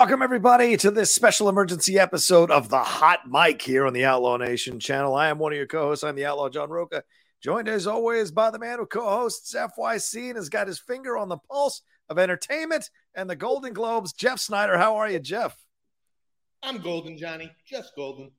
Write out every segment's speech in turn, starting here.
Welcome, everybody, to this special emergency episode of The Hot Mic here on the Outlaw Nation channel. I am one of your co-hosts. I'm the Outlaw John Roca, joined as always by the man who co-hosts FYC and has got his finger on the pulse of entertainment and the Golden Globes, Jeff Snyder. How are you, Jeff? I'm golden, Johnny. Just golden.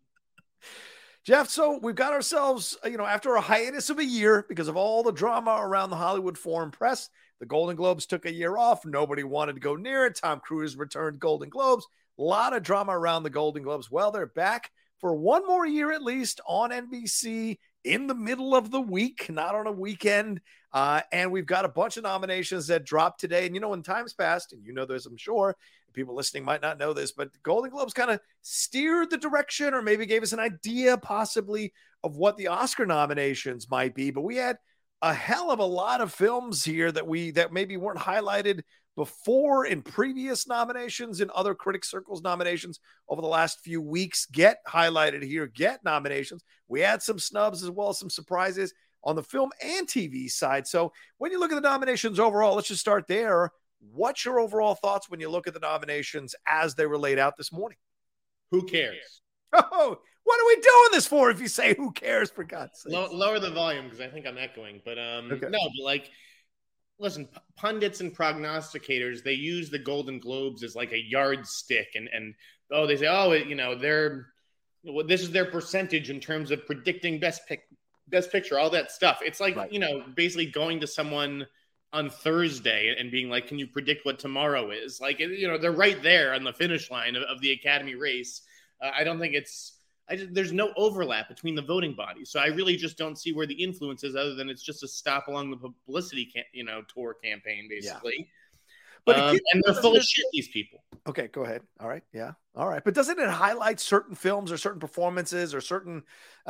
Jeff, so we've got ourselves, after a hiatus of a year because of all the drama around the Hollywood Foreign Press, the Golden Globes took a year off. Nobody wanted to go near it. Tom Cruise returned Golden Globes. A lot of drama around the Golden Globes. Well, they're back for one more year at least on NBC in the middle of the week, not on a weekend. And we've got a bunch of nominations that dropped today. And, in times past, and this, I'm sure, people listening might not know this, but the Golden Globes kind of steered the direction or maybe gave us an idea possibly of what the Oscar nominations might be. But we had a hell of a lot of films here that maybe weren't highlighted before in previous nominations and other critic circles nominations over the last few weeks get highlighted here, get nominations. We had some snubs as well as some surprises on the film and TV side. So when you look at the nominations overall, let's just start there. What's your overall thoughts when you look at the nominations as they were laid out this morning? Who cares? Oh, what are we doing this for if you say who cares, for God's sake? Lower the volume because I think I'm echoing. But okay. No, but listen, pundits and prognosticators, they use the Golden Globes as like a yardstick. And they say, this is their percentage in terms of predicting best picture, all that stuff. It's like, right. Basically going to someone on Thursday and being like, can you predict what tomorrow is? Like, they're right there on the finish line of the Academy race. I don't think there's no overlap between the voting bodies. So I really just don't see where the influence is other than it's just a stop along the publicity, tour campaign, basically. Yeah. But and they're full of shit, these people. Okay, go ahead. All right. Yeah. All right. But doesn't it highlight certain films or certain performances or certain,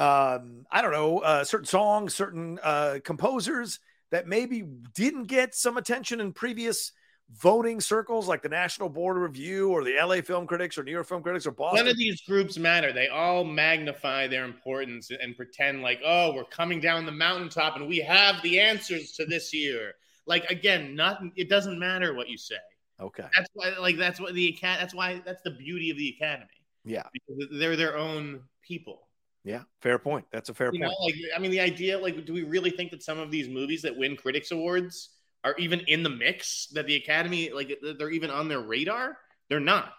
certain songs, certain composers that maybe didn't get some attention in previous voting circles like the National Board of Review or the LA Film Critics or New York Film Critics or Boston? None of these groups matter. They all magnify their importance and pretend like, oh, we're coming down the mountaintop and we have the answers to this year. Like, again, it doesn't matter what you say. Okay. That's why, that's the beauty of the Academy. Yeah. Because they're their own people. Yeah, fair point. That's a fair point. The idea, do we really think that some of these movies that win Critics Awards are even in the mix, that the Academy, they're even on their radar? They're not.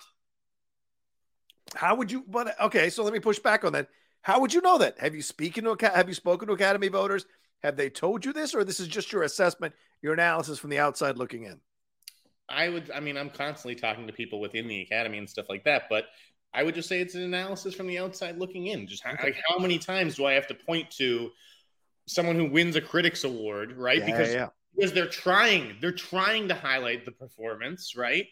How would you, so let me push back on that. How would you know that? Have you spoken to Academy voters? Have they told you this, or this is just your assessment, your analysis from the outside looking in? I'm constantly talking to people within the Academy and stuff like that, but I would just say it's an analysis from the outside looking in. Just how many times do I have to point to someone who wins a Critics Award, right? Yeah, because they're trying to highlight the performance, right?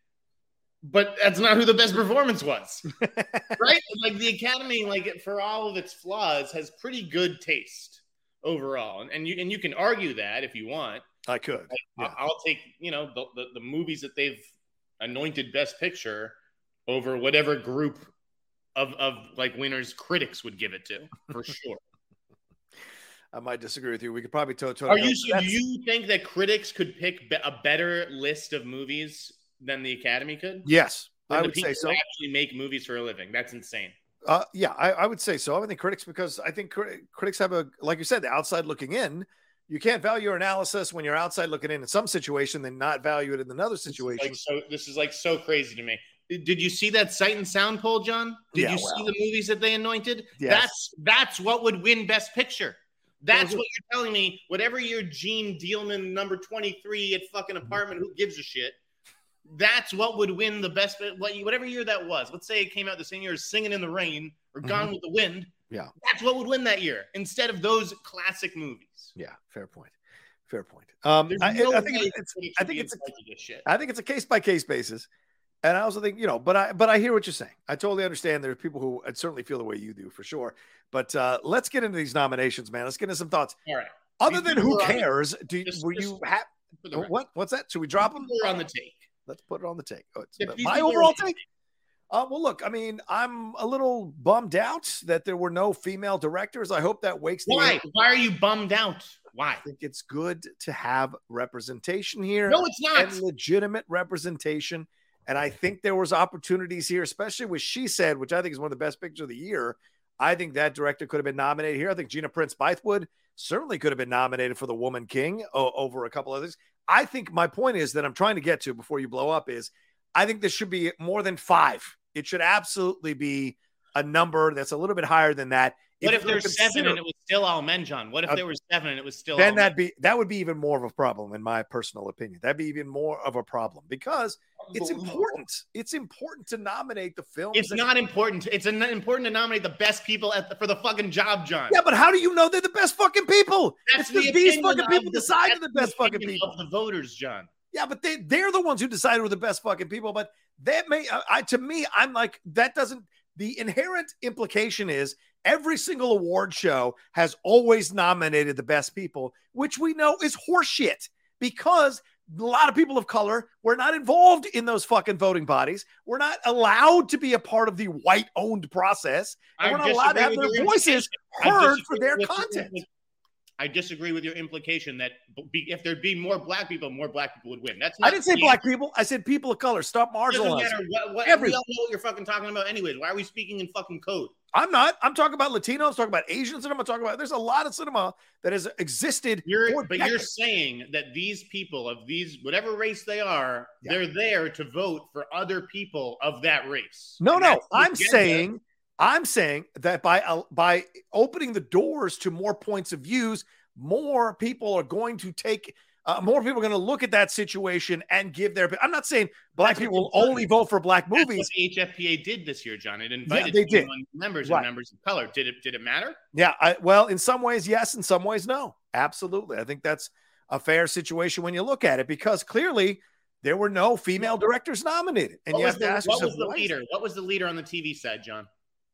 But that's not who the best performance was, right? Like the Academy, for all of its flaws, has pretty good taste overall, and you can argue that if you want. I could. Yeah. I'll take the movies that they've anointed Best Picture over whatever group of winners critics would give it to, for sure. I might disagree with you. We could probably do you think that critics could pick a better list of movies than the Academy could? Yes, I would say so. Actually make movies for a living. That's insane. I would say so. I think critics, because I think critics have like you said, the outside looking in. You can't value your analysis when you're outside looking in some situation, then not value it in another situation. This is so crazy to me. Did you see that Sight and Sound poll, John? Did you see the movies that they anointed? Yes. That's what would win Best Picture. That's what you're telling me. Whatever year Gene Dealman, number 23 at fucking Apartment, who gives a shit? That's what would win the best. Whatever year that was. Let's say it came out the same year as Singing in the Rain or Gone with the Wind. Yeah, that's what would win that year instead of those classic movies. Yeah, fair point. I think it's a case by case basis, and I also think but I hear what you're saying. I totally understand. There are people who certainly feel the way you do, for sure. But let's get into these nominations, man. Let's get into some thoughts. All right. Other than who cares, what's that? Should we drop them? Put it on the take. Let's put it on the take. My overall take. Well, look, I'm a little bummed out that there were no female directors. I hope that wakes the Why? Why are you bummed out? Why? I think it's good to have representation here. No, it's not. And legitimate representation. And I think there was opportunities here, especially with She Said, which I think is one of the best pictures of the year. I think that director could have been nominated here. I think Gina Prince Bythewood certainly could have been nominated for The Woman King over a couple others. I think my point is that I'm trying to get to before you blow up is I think this should be more than 5. It should absolutely be a number that's a little bit higher than that. What if there's 7 and it was still Al Menjon? What if there was 7 and it was still? Then that would be even more of a problem, in my personal opinion. That'd be even more of a problem because it's important. It's important to nominate the films. It's not important. It's important to nominate the best people for the fucking job, John. Yeah, but how do you know they're the best fucking people? That's it's these fucking people decide they're the best fucking people of the voters, John. Yeah, but they're the ones who decide who are the best fucking people. But that may, to me, I'm like that doesn't. The inherent implication is every single award show has always nominated the best people, which we know is horseshit because a lot of people of color were not involved in those fucking voting bodies. We're not allowed to be a part of the white-owned process. And we're not allowed to have their voices heard for their content. I disagree with your implication that if there'd be more black people would win. I didn't say black people. I said people of color. Stop marginalizing. Doesn't matter we all know what you're fucking talking about anyways. Why are we speaking in fucking code? I'm not. I'm talking about Latinos, talking about Asian cinema, talking about there's a lot of cinema that has existed. But you're saying that these people of these, whatever race they are, they're there to vote for other people of that race. No. I'm saying that by opening the doors to more points of views, more people are going to take more people are going to look at that situation and give their. I'm not saying black people will only vote for black movies. That's what the HFPA did this year, John. It invited members and members of color. Did it matter? Yeah. Well, in some ways, yes. In some ways, no. Absolutely. I think that's a fair situation when you look at it because clearly there were no female directors nominated. And you have to ask yourself, what was the leader? What was the leader on the TV side, John?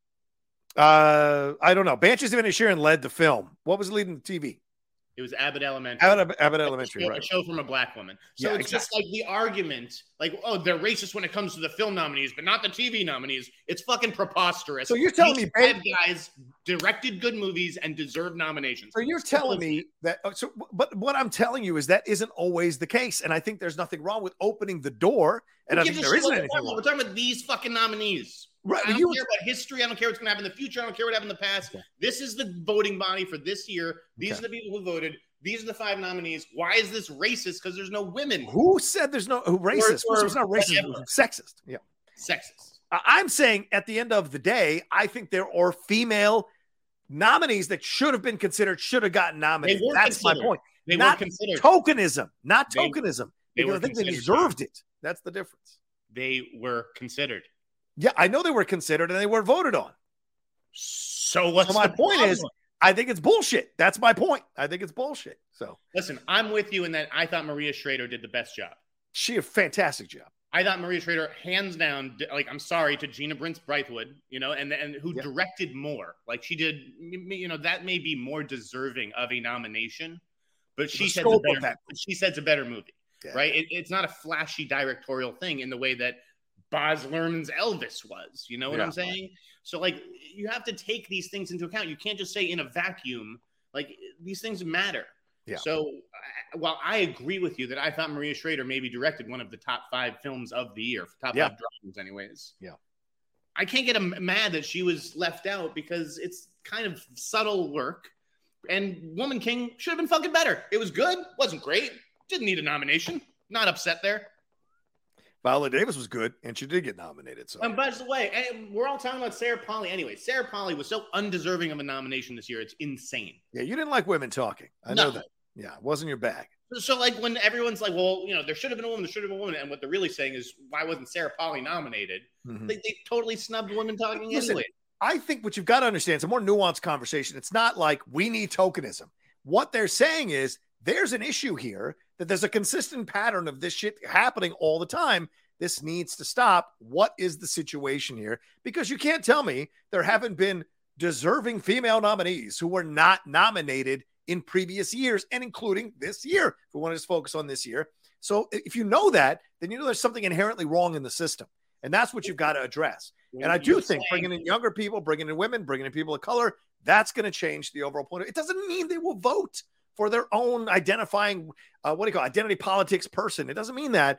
I don't know. Banshees of Inisherin led the film. What was leading the TV? It was Abbott Elementary. Abbott Elementary, right? A show from a black woman. So it's just like the argument, like, oh, they're racist when it comes to the film nominees, but not the TV nominees. It's fucking preposterous. So you're telling me bad guys directed good movies and deserve nominations. So you're telling me that. But what I'm telling you is that isn't always the case, and I think there's nothing wrong with opening the door. And I think there isn't anything wrong. We're talking about these fucking nominees. Right. I don't care about history. I don't care what's going to happen in the future. I don't care what happened in the past. Okay. This is the voting body for this year. These are the people who voted. These are the 5 nominees. Why is this racist? Because there's no women. Who said there's no racist? It's not racist. It's sexist. Yeah. Sexist. I'm saying at the end of the day, I think there are female nominees that should have been considered, should have gotten nominated. That's my point. They not were considered. Tokenism. Not tokenism. They were I think they deserved it. That's the difference. They were considered. Yeah, I know they were considered and they were voted on. So what's my point is, I think it's bullshit. That's my point. I think it's bullshit. So listen, I'm with you in that I thought Maria Schrader did the best job. She did a fantastic job. I thought Maria Schrader, hands down, like, I'm sorry to Gina Prince Bythewood, and who directed more. Like she did, that may be more deserving of a nomination, but she said it's a better movie, right? It's not a flashy directorial thing in the way that Baz Luhrmann's Elvis was. You know what I'm saying? So, like, you have to take these things into account. You can't just say in a vacuum, like, these things matter. Yeah. So, while I agree with you that I thought Maria Schrader maybe directed one of the top 5 films of the year, top 5 dramas anyways. Yeah. I can't get mad that she was left out because it's kind of subtle work. And Woman King should have been fucking better. It was good. Wasn't great. Didn't need a nomination. Not upset there. Viola Davis was good, and she did get nominated. So, by the way, we're all talking about Sarah Polley anyway. Sarah Polley was so undeserving of a nomination this year. It's insane. Yeah, you didn't like women talking. I know that. Yeah, it wasn't your bag. So, like, when everyone's like, well, there should have been a woman, and what they're really saying is, why wasn't Sarah Polley nominated? Mm-hmm. They totally snubbed women talking anyway. I think what you've got to understand, it's a more nuanced conversation. It's not like we need tokenism. What they're saying is there's an issue here that there's a consistent pattern of this shit happening all the time. This needs to stop. What is the situation here? Because you can't tell me there haven't been deserving female nominees who were not nominated in previous years, and including this year, if we want to just focus on this year. So if you know that, then you know there's something inherently wrong in the system. And that's what you've got to address. And I do think bringing in younger people, bringing in women, bringing in people of color, that's going to change the overall point. It doesn't mean they will vote for their own identifying, identity politics person. It doesn't mean that.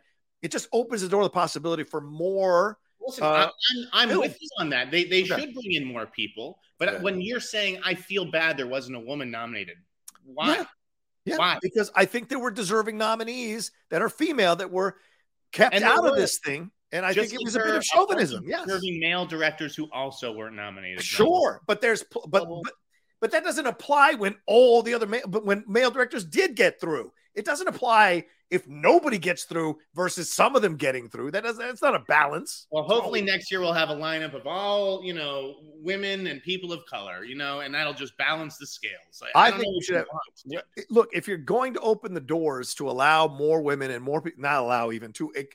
It just opens the door to the possibility for more. Listen, I'm with you on that. They should bring in more people. But when you're saying I feel bad there wasn't a woman nominated, why? Yeah, why? Because I think there were deserving nominees that are female that were kept out of this thing. And I think it was a bit of chauvinism. Yes. Serving male directors who also weren't nominated. Sure. But but that doesn't apply when all the other when male directors did get through. It doesn't apply if nobody gets through versus some of them getting through. That's not a balance. Well, hopefully next year we'll have a lineup of all, women and people of color, and that'll just balance the scales. I think we should have, look, if you're going to open the doors to allow more women and more people, not allow even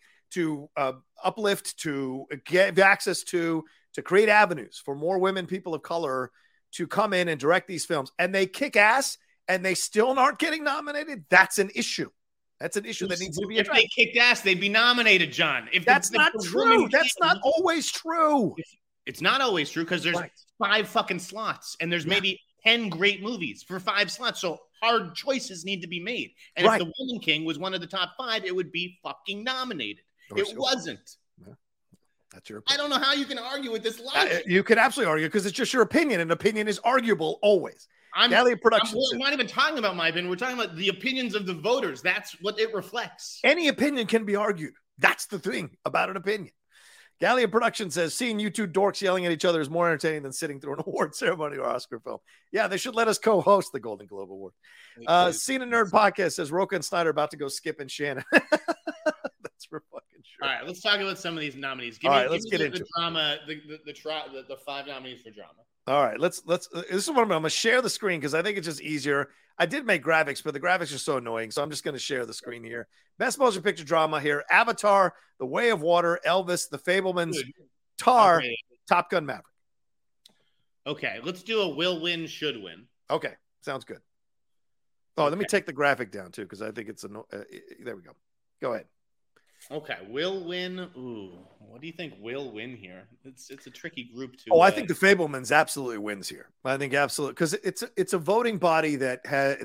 to uplift, to give access to create avenues for more women, people of color to come in and direct these films, and they kick ass and they still aren't getting nominated, that's an issue. That's an issue that needs to be addressed. If they kicked ass, they'd be nominated, John. That's not true. That's not always true. It's not always true because there's 5 fucking slots and there's maybe 10 great movies for 5 slots. So hard choices need to be made. And if The Woman King was one of the top 5, it would be fucking nominated. It wasn't. Yeah. That's your opinion. I don't know how you can argue with this logic. You can absolutely argue because it's just your opinion, and opinion is arguable always. Gallia Productions. We're not even talking about my opinion. We're talking about the opinions of the voters. That's what it reflects. Any opinion can be argued. That's the thing about an opinion. Gallia Production says, seeing you two dorks yelling at each other is more entertaining than sitting through an award ceremony or Oscar film. Yeah, they should let us co-host the Golden Globe Award. Cena Nerd Podcast says, Rocha and Snyder about to go skip and Shannon. That's for fucking sure. All right, let's talk about some of these nominees. Let's get into the drama, the 5 nominees for drama. All right, let's. This is what I'm going to share the screen because I think it's just easier. I did make graphics, but the graphics are so annoying, so I'm just going to share the screen here. Best motion picture drama here: Avatar, The Way of Water, Elvis, The Fabelmans, Tar, Top Gun Maverick. Okay, let's do a will win, should win. Okay, sounds good. Oh, let me take the graphic down too because I think it's there we go. Go ahead. Okay, will win. Ooh, what do you think will win here? It's a tricky group to. Oh, I think the Fabelmans absolutely wins here. I think absolutely because it's a voting body that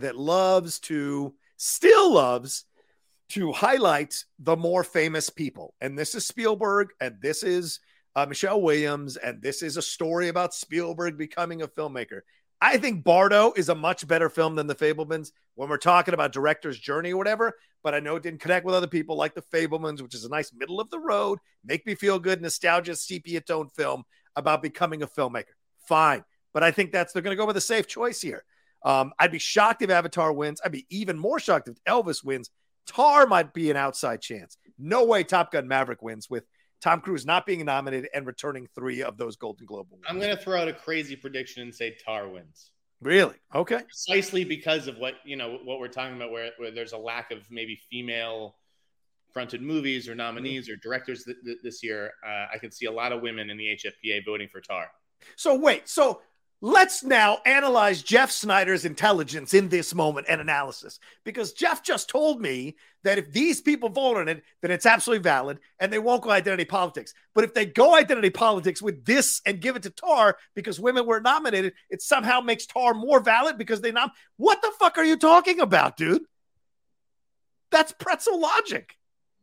still loves to highlight the more famous people, and this is Spielberg, and this is Michelle Williams, and this is a story about Spielberg becoming a filmmaker. I think Bardo is a much better film than The Fabelmans when we're talking about director's journey or whatever, but I know it didn't connect with other people like The Fabelmans, which is a nice middle of the road, make me feel good, nostalgia, sepia tone film about becoming a filmmaker. Fine. But I think they're going to go with a safe choice here. I'd be shocked if Avatar wins. I'd be even more shocked if Elvis wins. Tar might be an outside chance. No way Top Gun Maverick wins with Tom Cruise not being nominated and returning 3 of those Golden Globe Awards. I'm going to throw out a crazy prediction and say Tar wins. Really? Okay. Precisely because of what we're talking about, where there's a lack of maybe female-fronted movies or nominees or directors this year. I could see a lot of women in the HFPA voting for Tar. So wait. So let's now analyze Jeff Snyder's intelligence in this moment and analysis, because Jeff just told me that if these people vote on it, then it's absolutely valid and they won't go identity politics. But if they go identity politics with this and give it to Tar because women were nominated, it somehow makes Tar more valid because they What the fuck are you talking about, dude? That's pretzel logic.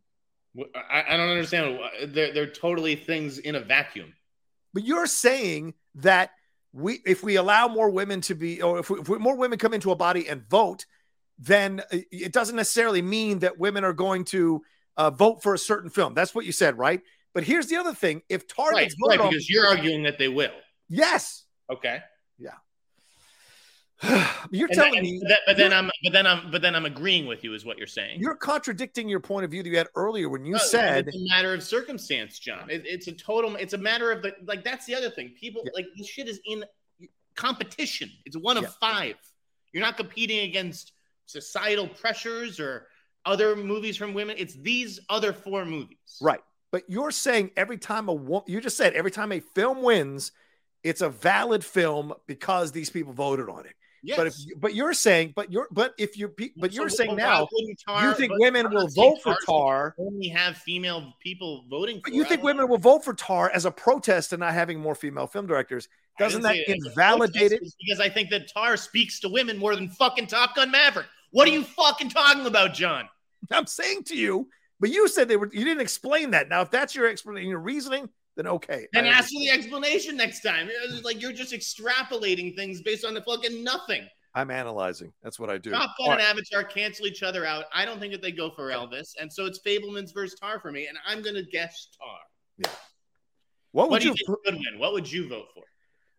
I don't understand. They're totally things in a vacuum. But you're saying that if we allow more women to be, or if more women come into a body and vote, then it doesn't necessarily mean that women are going to vote for a certain film. That's what you said, right? But here's the other thing: if Tar gets voted on, because you're arguing that they will. Yes. Okay. Yeah. You're telling me, but then I'm agreeing with you, is what you're saying. You're contradicting your point of view that you had earlier when you said it's a matter of circumstance, John. It's a matter of that's the other thing. People this shit is in competition. It's one of 5. You're not competing against societal pressures or other movies from women. It's these other 4 movies. Right. But you're saying every time you just said every time a film wins, it's a valid film because these people voted on it. Yes. But you're saying now you think women will vote for Tar. Only have female people voting for. But you think women will vote for Tar as a protest to not having more female film directors? Doesn't that invalidate it? Because I think that Tar speaks to women more than fucking Top Gun Maverick. What are you fucking talking about, John? I'm saying to you But you said you didn't explain that. Now, if that's your explanation, your reasoning, then okay. Then ask for the explanation next time. It's like you're just extrapolating things based on the fucking nothing. I'm analyzing. That's what I do. Top Gun and Avatar cancel each other out. I don't think that they go for Elvis. And so it's Fabelmans versus Tar for me. And I'm going to guess Tar. Yeah. What do you think would win? What would you vote for?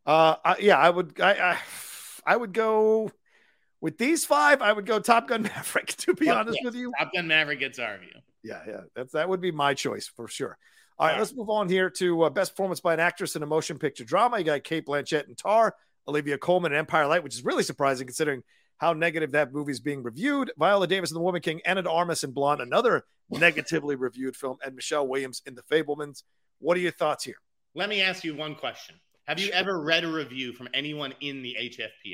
I would go with these 5. I would go Top Gun Maverick, to be honest with you. Top Gun Maverick gets our view. Yeah. That would be my choice for sure. All right, let's move on here to best performance by an actress in a motion picture drama. You got Cate Blanchett in Tar, Olivia Colman in Empire Light, which is really surprising considering how negative that movie is being reviewed. Viola Davis in The Woman King, Ana de Armas in Blonde, another negatively reviewed film, and Michelle Williams in The Fabelmans. What are your thoughts here? Let me ask you one question. Have you ever read a review from anyone in the HFPA?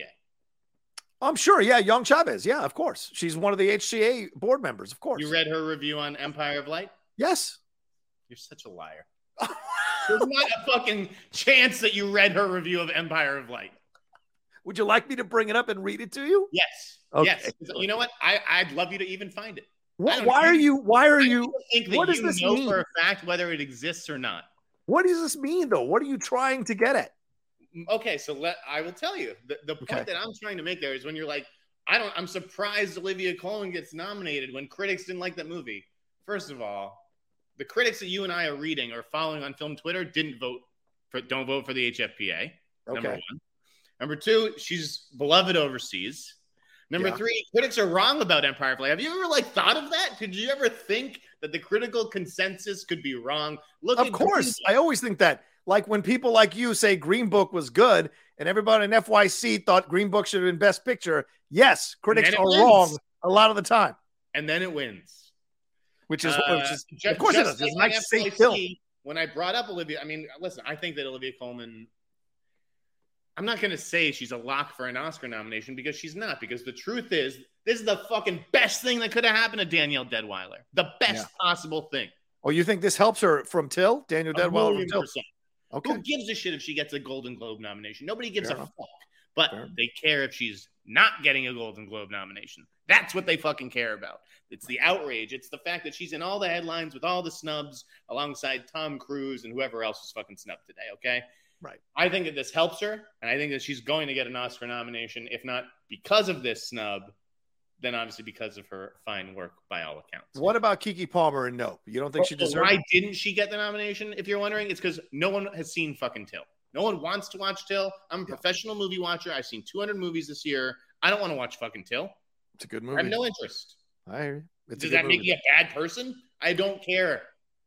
I'm sure. Yeah. Young Chavez. Yeah, of course. She's one of the HCA board members. Of course. You read her review on Empire of Light? Yes. You're such a liar. There's not a fucking chance that you read her review of Empire of Light. Would you like me to bring it up and read it to you? Yes. Okay. Yes. You know what? I'd love you to even find it. Why are you? What does this mean? For a fact whether it exists or not. What does this mean, though? What are you trying to get at? Okay, so I will tell you. The point that I'm trying to make there is when you're like, I'm surprised Olivia Colman gets nominated when critics didn't like that movie. First of all, the critics that you and I are reading or following on film Twitter don't vote for the HFPA. Number 1. Number 2, she's beloved overseas. Number 3, critics are wrong about Empire of Light. Have you ever thought of that? Did you ever think that the critical consensus could be wrong? Of course. I always think that. Like when people like you say Green Book was good and everybody in FYC thought Green Book should have been Best Picture. Yes, critics are wrong a lot of the time. And then it wins. Which is of course it does. It's like safe film. When I brought up Olivia, listen, I think that Olivia Colman, I'm not going to say she's a lock for an Oscar nomination because she's not. Because the truth is, this is the fucking best thing that could have happened to Danielle Deadwyler. The best possible thing. Oh, you think this helps her from Till? Danielle Deadwyler from Till? Okay. Who gives a shit if she gets a Golden Globe nomination? Nobody gives a fuck. But they care if she's not getting a Golden Globe nomination. That's what they fucking care about. It's the outrage. It's the fact that she's in all the headlines with all the snubs alongside Tom Cruise and whoever else was fucking snubbed today, okay? Right. I think that this helps her, and I think that she's going to get an Oscar nomination, if not because of this snub, then obviously because of her fine work by all accounts. What about Keke Palmer and Nope? You don't think she deserves it? Why didn't she get the nomination, if you're wondering? It's because no one has seen fucking Till. No one wants to watch Till. I'm a professional movie watcher. I've seen 200 movies this year. I don't want to watch fucking Till. It's a good movie. I have no interest. I hear you. Does that make you a bad person? I don't care.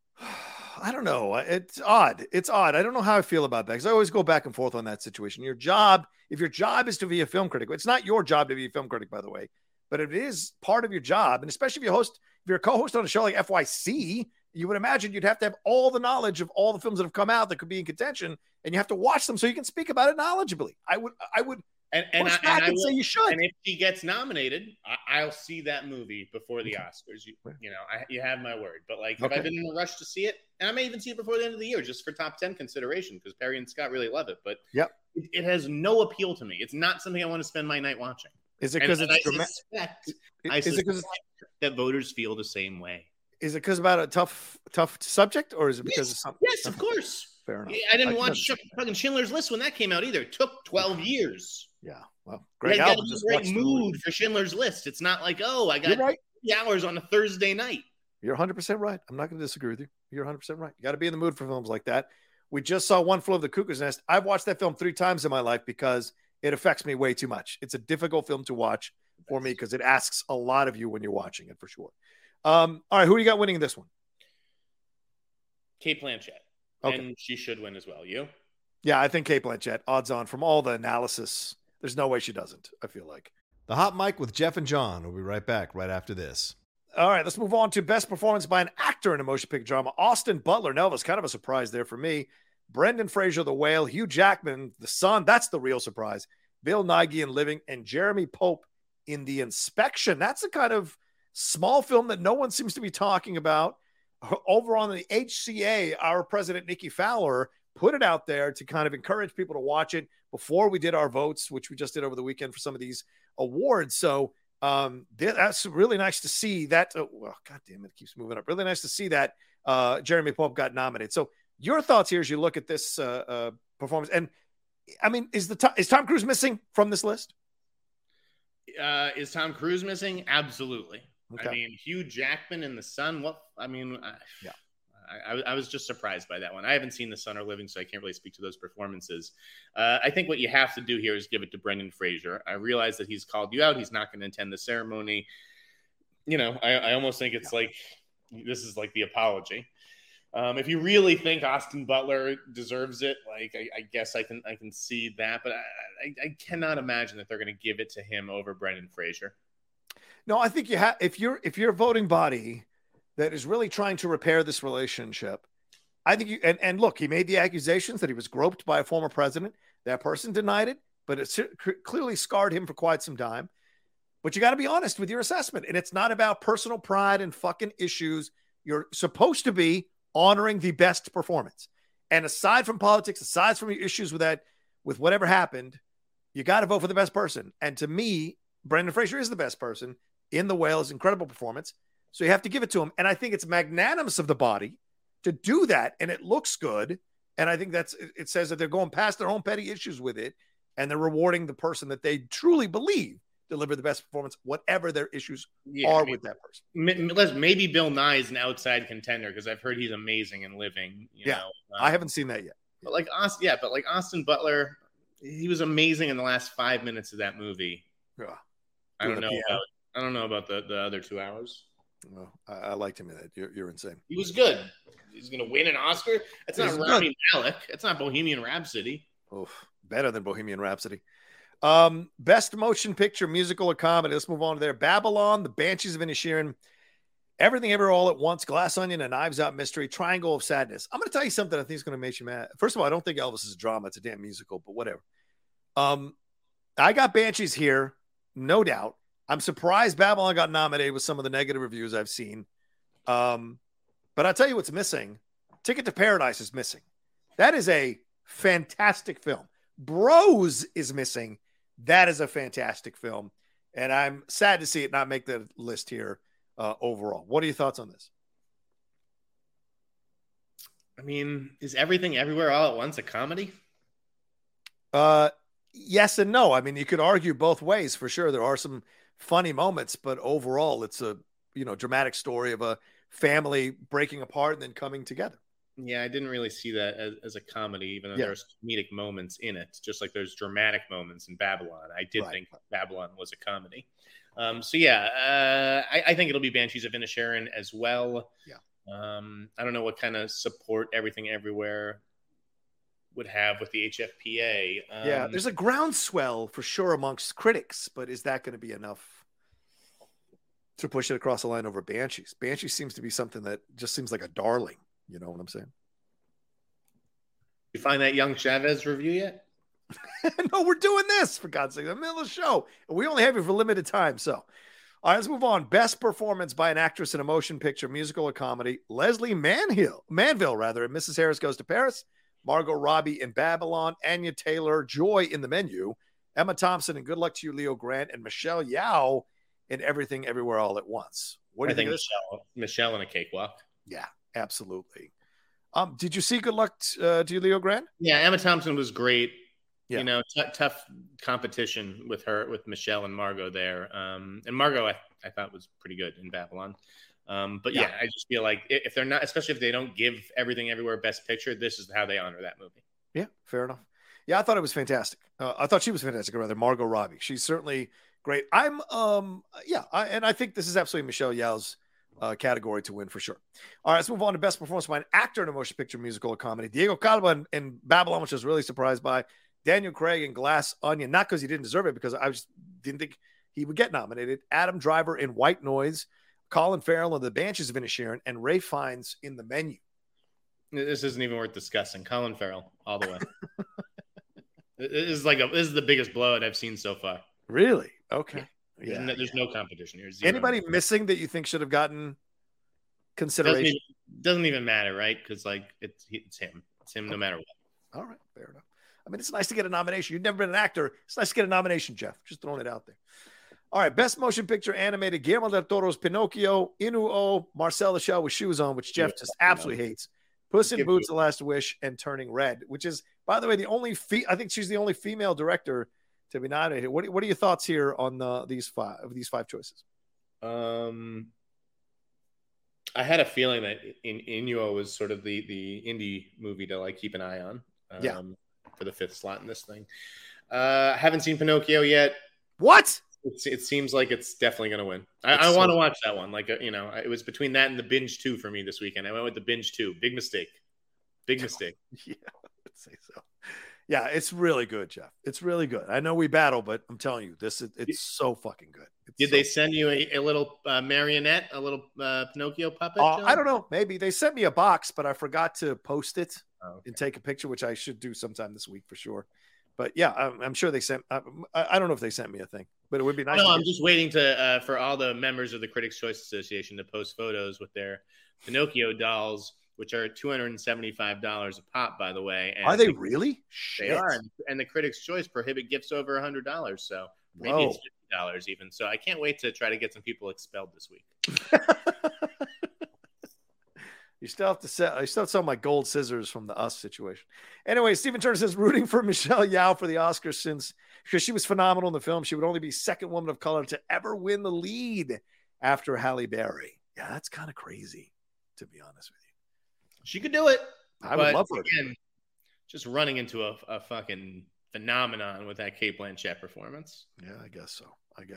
I don't know. It's odd. I don't know how I feel about that because I always go back and forth on that situation. If your job is to be a film critic, it's not your job to be a film critic, by the way, but it is part of your job. And especially if you're a co-host on a show like FYC, you would imagine you'd have to have all the knowledge of all the films that have come out that could be in contention, and you have to watch them so you can speak about it knowledgeably. I would and I would say you should. And if she gets nominated, I'll see that movie before the Oscars. You have my word. But have I been in a rush to see it? And I may even see it before the end of the year, just for top 10 consideration, because Perry and Scott really love it. But it has no appeal to me. It's not something I want to spend my night watching. Is it because it's dramatic? I suspect that voters feel the same way. Is it because about a tough subject, or is it because of something? Yes, of course. Fair enough. I didn't watch fucking Schindler's List when that came out either. It took 12 years. Yeah. Well, Greg Allen just got a great mood for Schindler's List. It's not like, I got 3 hours on a Thursday night. You're 100% right. I'm not going to disagree with you. You're 100% right. You got to be in the mood for films like that. We just saw One Flew Over the Cuckoo's Nest. I've watched that film 3 times in my life because it affects me way too much. It's a difficult film to watch for me because it asks a lot of you when you're watching it, for sure. All right, who do you got winning this one? Cate Blanchett. Okay. And she should win as well. You? Yeah, I think Cate Blanchett, odds on from all the analysis. There's no way she doesn't, I feel like. The Hot Mic with Jeff and John. We'll be right back right after this. All right, let's move on to best performance by an actor in a motion picture drama. Austin Butler, Elvis, kind of a surprise there for me. Brendan Fraser, The Whale. Hugh Jackman, The Son. That's the real surprise. Bill Nighy in Living, and Jeremy Pope in The Inspection. That's the kind of small film that no one seems to be talking about. Over on the HCA, our president, Nikki Fowler, put it out there to kind of encourage people to watch it before we did our votes, which we just did over the weekend for some of these awards. So That's really nice to see that. Well, God damn it keeps moving up. Really nice to see that Jeremy Pope got nominated. So your thoughts here as you look at this performance. And I mean, is Tom Cruise missing from this list? Is Tom Cruise missing? Absolutely. Okay. I mean, Hugh Jackman in The Son. Yeah. I was just surprised by that one. I haven't seen The Son or Living, so I can't really speak to those performances. I think what you have to do here is give it to Brendan Fraser. I realize that he's called you out. He's not going to attend the ceremony. I almost think it's like this is like the apology. If you really think Austin Butler deserves it, like I guess I can see that, but I cannot imagine that they're going to give it to him over Brendan Fraser. No, I think you have. If you're a voting body that is really trying to repair this relationship, I think you and look, he made the accusations that he was groped by a former president. That person denied it, but it clearly scarred him for quite some time. But you got to be honest with your assessment, and it's not about personal pride and fucking issues. You're supposed to be honoring the best performance. And aside from politics, aside from your issues with that, with whatever happened, you got to vote for the best person. And to me, Brendan Fraser is the best person in The Whale's incredible performance. So you have to give it to him. And I think it's magnanimous of the body to do that. And it looks good. And I think it says that they're going past their own petty issues with it. And they're rewarding the person that they truly believe deliver the best performance, whatever their issues are with that person. Maybe Bill Nye is an outside contender because I've heard he's amazing in Living. You know? I haven't seen that yet. But like Austin Butler, he was amazing in the last 5 minutes of that movie. Yeah. I don't know about the other 2 hours. Well, I liked him in that. You're insane. He was good. He's going to win an Oscar. That's not Rami Malek. That's not Bohemian Rhapsody. Oh, better than Bohemian Rhapsody. Best motion picture, musical, or comedy. Let's move on to there. Babylon, The Banshees of Inisherin, Everything Ever All at Once, Glass Onion, and Knives Out Mystery, Triangle of Sadness. I'm going to tell you something I think is going to make you mad. First of all, I don't think Elvis is a drama. It's a damn musical, but whatever. I got Banshees here, no doubt. I'm surprised Babylon got nominated with some of the negative reviews I've seen. But I'll tell you what's missing. Ticket to Paradise is missing. That is a fantastic film. Bros is missing. That is a fantastic film. And I'm sad to see it not make the list here overall. What are your thoughts on this? I mean, is Everything Everywhere All at Once a comedy? Yes and no. I mean, you could argue both ways for sure. There are some funny moments, but overall it's a, dramatic story of a family breaking apart and then coming together. Yeah, I didn't really see that as a comedy, even though there's comedic moments in it, just like there's dramatic moments in Babylon. I did think Babylon was a comedy. I think it'll be Banshees of Inisherin as well. Yeah. I don't know what kind of support Everything Everywhere would have with the HFPA. There's a groundswell for sure amongst critics, but is that going to be enough to push it across the line over Banshees? Banshees seems to be something that just seems like a darling. You know what I'm saying? You find that Young Chavez review yet? No, we're doing this, for God's sake. In the middle of the show. We only have you for limited time. So, all right, let's move on. Best performance by an actress in a motion picture, musical, or comedy. Leslie Manville, in Mrs. Harris Goes to Paris. Margot Robbie in Babylon. Anya Taylor-Joy in The Menu. Emma Thompson in Good Luck to You, Leo Grant. And Michelle Yeoh in Everything Everywhere All at Once. What do you think of this? Michelle in A Cakewalk. Yeah. Absolutely. Did you see Good Luck to You, Leo Grant? Yeah, Emma Thompson was great. Yeah. Tough competition with Michelle and Margot there. And Margot, I thought was pretty good in Babylon. I just feel like if they're not, especially if they don't give Everything Everywhere Best Picture, this is how they honor that movie. Yeah, fair enough. Yeah, I thought it was fantastic. I thought she was fantastic, rather, Margot Robbie. She's certainly great. I think this is absolutely Michelle Yeoh's category to win for sure. All right, let's move on to best performance by an actor in a motion picture, musical, or comedy. Diego Calva in Babylon, which I was really surprised by. Daniel Craig in Glass Onion, not because he didn't deserve it, because I just didn't think he would get nominated. Adam Driver in White Noise, Colin Farrell in The Banshees of Inisherin, and Ralph Fiennes in The Menu. This isn't even worth discussing. Colin Farrell all the way. This is the biggest blowout I've seen so far. Really? Okay. Yeah. There's no competition here. Zero. Anybody missing that you think should have gotten consideration? Doesn't even matter, right? Because it's him. It's him no matter what. All right, fair enough. I mean, it's nice to get a nomination. You've never been an actor. It's nice to get a nomination, Jeff. Just throwing it out there. All right, best motion picture animated: Guillermo del Toro's Pinocchio, Inu-Oh, Marcel the Shell with Shoes On, which Jeff just absolutely hates, Puss in Boots: The Last Wish, and Turning Red, which is, by the way, the only I think she's the only female director to be nominated. What are your thoughts here on these five choices? I had a feeling that Inu-Oh was sort of the indie movie to like keep an eye on. For the fifth slot in this thing. Haven't seen Pinocchio yet. What? It seems like it's definitely going to win. I want to watch that one. Like, it was between that and the Binge 2 for me this weekend. I went with the Binge 2. Big mistake. Yeah, let's say so. Yeah, it's really good, Jeff. It's really good. I know we battle, but I'm telling you, it's so fucking good. Did they send you a little marionette, a little Pinocchio puppet? I don't know. Maybe they sent me a box, but I forgot to post it and take a picture, which I should do sometime this week for sure. But yeah, I'm sure they sent. I don't know if they sent me a thing, but it would be nice. No, I'm just waiting for all the members of the Critics' Choice Association to post photos with their Pinocchio dolls, which are $275 a pop, by the way. And are they really? They are, and the Critics' Choice prohibit gifts over $100, so maybe it's $50 even. So I can't wait to try to get some people expelled this week. You still have to sell. I still have some of my gold scissors from the Us situation. Anyway, Stephen Turner says rooting for Michelle Yeoh for the Oscars because she was phenomenal in the film. She would only be second woman of color to ever win the lead after Halle Berry. Yeah, that's kind of crazy, to be honest with you. She could do it. I would love her. Again, just running into a fucking phenomenon with that Cate Blanchett performance. Yeah, I guess so.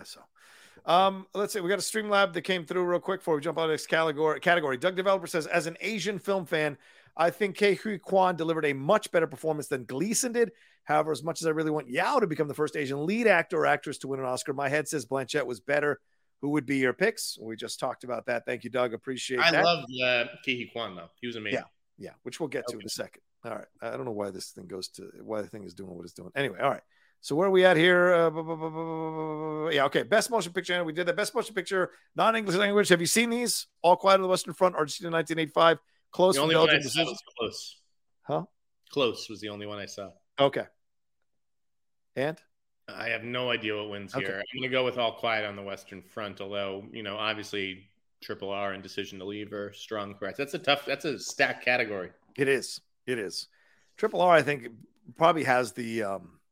Let's see. We got a Streamlab that came through real quick before we jump on the next category. Doug Developer says, as an Asian film fan, I think Ke Huy Quan delivered a much better performance than Gleason did. However, as much as I really want Yeoh to become the first Asian lead actor or actress to win an Oscar, my head says Blanchett was better. Who would be your picks? We just talked about that. Thank you, Doug. Appreciate that. I love Ke Huy Quan, though. He was amazing. Yeah, which we'll get to in a second. All right. I don't know why the thing is doing what it's doing. Anyway, all right. So where are we at here? Okay. Best motion picture. We did that. Best motion picture, non-English language. Have you seen these? All Quiet on the Western Front, Argentina, 1985. Close. The only one I saw was Close. Huh? Close was the only one I saw. Okay. And? I have no idea what wins here. I'm going to go with All Quiet on the Western Front, although, obviously Triple R and Decision to Leave are strong correct. That's a stacked category. It is. Triple R, I think, probably has the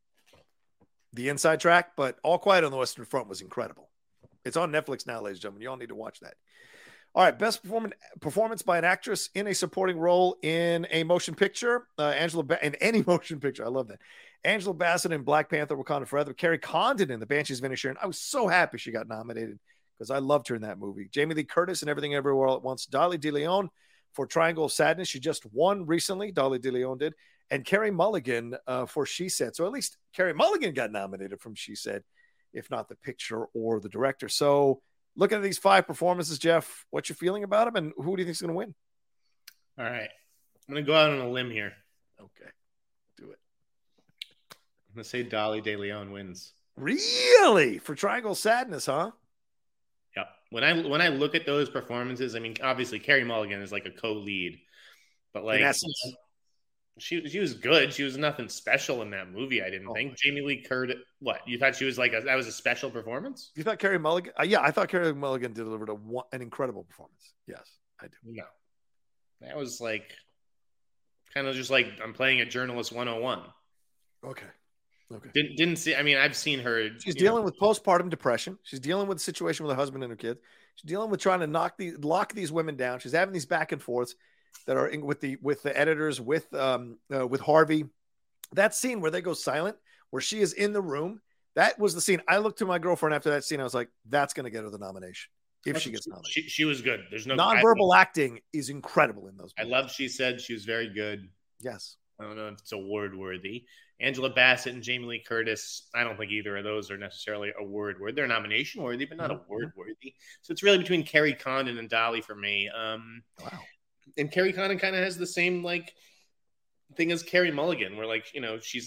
inside track, but All Quiet on the Western Front was incredible. It's on Netflix now, ladies and gentlemen. You all need to watch that. All right, best performance by an actress in a supporting role in a motion picture. In any motion picture. I love that. Angela Bassett in Black Panther: Wakanda Forever. Carrie Condon in The Banshees of Inisherin. I was so happy she got nominated because I loved her in that movie. Jamie Lee Curtis in Everything Everywhere All at Once. Dolly DeLeon for Triangle of Sadness. She just won recently. Dolly DeLeon did. And Carey Mulligan for She Said. So at least Carey Mulligan got nominated from She Said, if not the picture or the director. So looking at these five performances, Jeff, what's your feeling about them, and who do you think is going to win? All right. I'm going to go out on a limb here. Okay. Do it. I'm going to say Dolly DeLeon wins. Really? For Triangle Sadness, huh? Yep. When I look at those performances, I mean, obviously Carey Mulligan is like a co-lead, but like, in essence, she was good. She was nothing special in that movie, I didn't think. Jamie Lee Curtis, what? You thought she was like that was a special performance? You thought Carey Mulligan? Yeah, I thought Carey Mulligan delivered an incredible performance. Yes, I do. No. That was like kind of just like I'm playing a journalist 101. Okay. Didn't see. I mean, I've seen her. She's dealing with postpartum depression. She's dealing with the situation with her husband and her kids. She's dealing with trying to lock these women down. She's having these back and forths that are with the editors, with Harvey. That scene where they go silent, where she is in the room, that was the scene. I looked to my girlfriend after that scene. I was like, that's going to get her the nomination if she gets nominated. She was good. There's no nonverbal acting is incredible in those movies. I love She Said. She was very good. Yes. I don't know if it's award worthy. Angela Bassett and Jamie Lee Curtis, I don't think either of those are necessarily award worthy. They're nomination worthy, but not award worthy. So it's really between Carey Condon and Dolly for me. Wow. And Carey Condon kind of has the same like thing as Carey Mulligan, where like, she's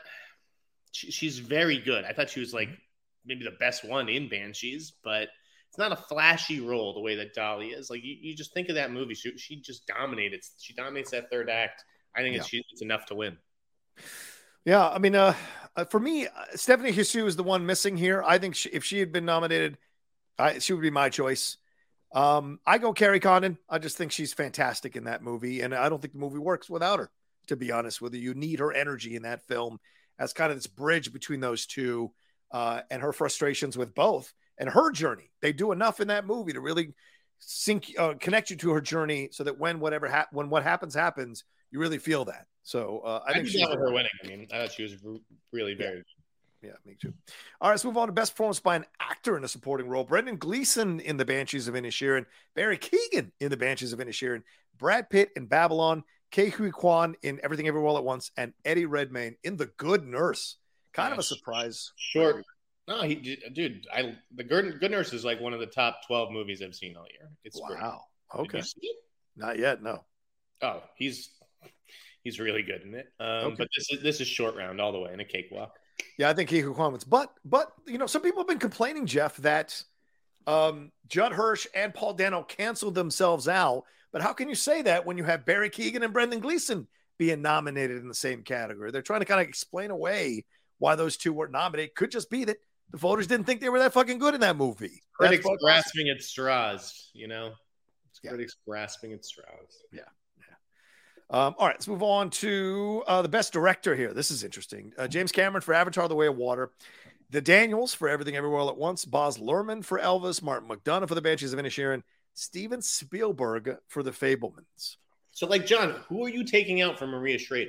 very good. I thought she was like maybe the best one in Banshees, but it's not a flashy role the way that Dolly is. Like you just think of that movie. She just dominated. She dominates that third act. I think it's enough to win. Yeah, I mean, for me, Stephanie Hsu is the one missing here. I think if she had been nominated, she would be my choice. I go Carrie Condon. I just think she's fantastic in that movie, and I don't think the movie works without her. To be honest with you, you need her energy in that film as kind of this bridge between those two, and her frustrations with both, and her journey. They do enough in that movie to really connect you to her journey, so that when what happens, you really feel that. So I think she's her winning. I mean, I thought she was really very good. Yeah, me too. All right, let's move on to best performance by an actor in a supporting role. Brendan Gleeson in The Banshees of Inisherin, Barry Keoghan in The Banshees of Inisherin, Brad Pitt in Babylon, Ke Huy Quan in Everything Everywhere All at Once, and Eddie Redmayne in The Good Nurse. Kind of a surprise. Short. No, The Good Nurse is like one of the top 12 movies I've seen all year. It's wow. Great. Okay. Not yet. No. Oh, he's really good in it. But this is short round all the way in a cakewalk. Yeah, I think Ke Huy Quan wins. But some people have been complaining, Jeff, that Judd Hirsch and Paul Dano canceled themselves out. But how can you say that when you have Barry Keoghan and Brendan Gleeson being nominated in the same category? They're trying to kind of explain away why those two weren't nominated. Could just be that the voters didn't think they were that fucking good in that movie. Critics grasping at straws, Critics grasping at straws. Yeah. All right, let's move on to the best director here. This is interesting. James Cameron for Avatar: The Way of Water, the Daniels for Everything Everywhere All at Once, Baz Luhrmann for Elvis, Martin McDonagh for The Banshees of Inisherin, Steven Spielberg for The Fabelmans. So, John, who are you taking out for Maria Schrader?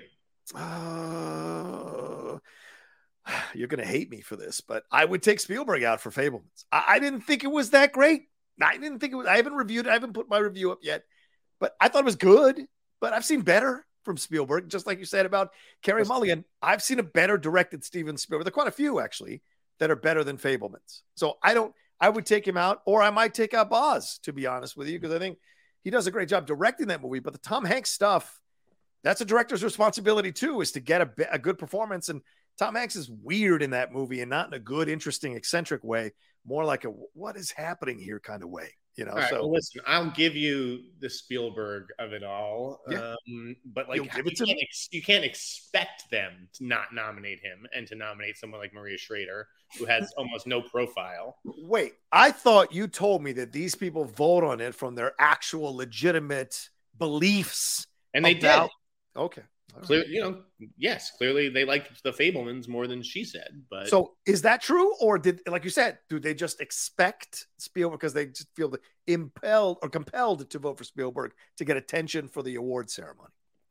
You're going to hate me for this, but I would take Spielberg out for Fabelmans. I didn't think it was that great. I didn't think it was. I haven't reviewed it. I haven't put my review up yet, but I thought it was good. But I've seen better from Spielberg, just like you said about Carey Mulligan. I've seen a better directed Steven Spielberg. There are quite a few, actually, that are better than Fabelmans. So I would take him out, or I might take out Baz, to be honest with you, because I think he does a great job directing that movie. But the Tom Hanks stuff, that's a director's responsibility, too, is to get a good performance. And Tom Hanks is weird in that movie, and not in a good, interesting, eccentric way, more like a what is happening here kind of way. All right, so listen, I'll give you the Spielberg of it all. Yeah. But you can't expect them to not nominate him and to nominate someone like Maria Schrader, who has almost no profile. Wait, I thought you told me that these people vote on it from their actual legitimate beliefs. And they did. Okay. Clearly, clearly they liked the Fabelmans more than she said. But so is that true, or like you said, do they just expect Spielberg because they just feel impelled or compelled to vote for Spielberg to get attention for the award ceremony?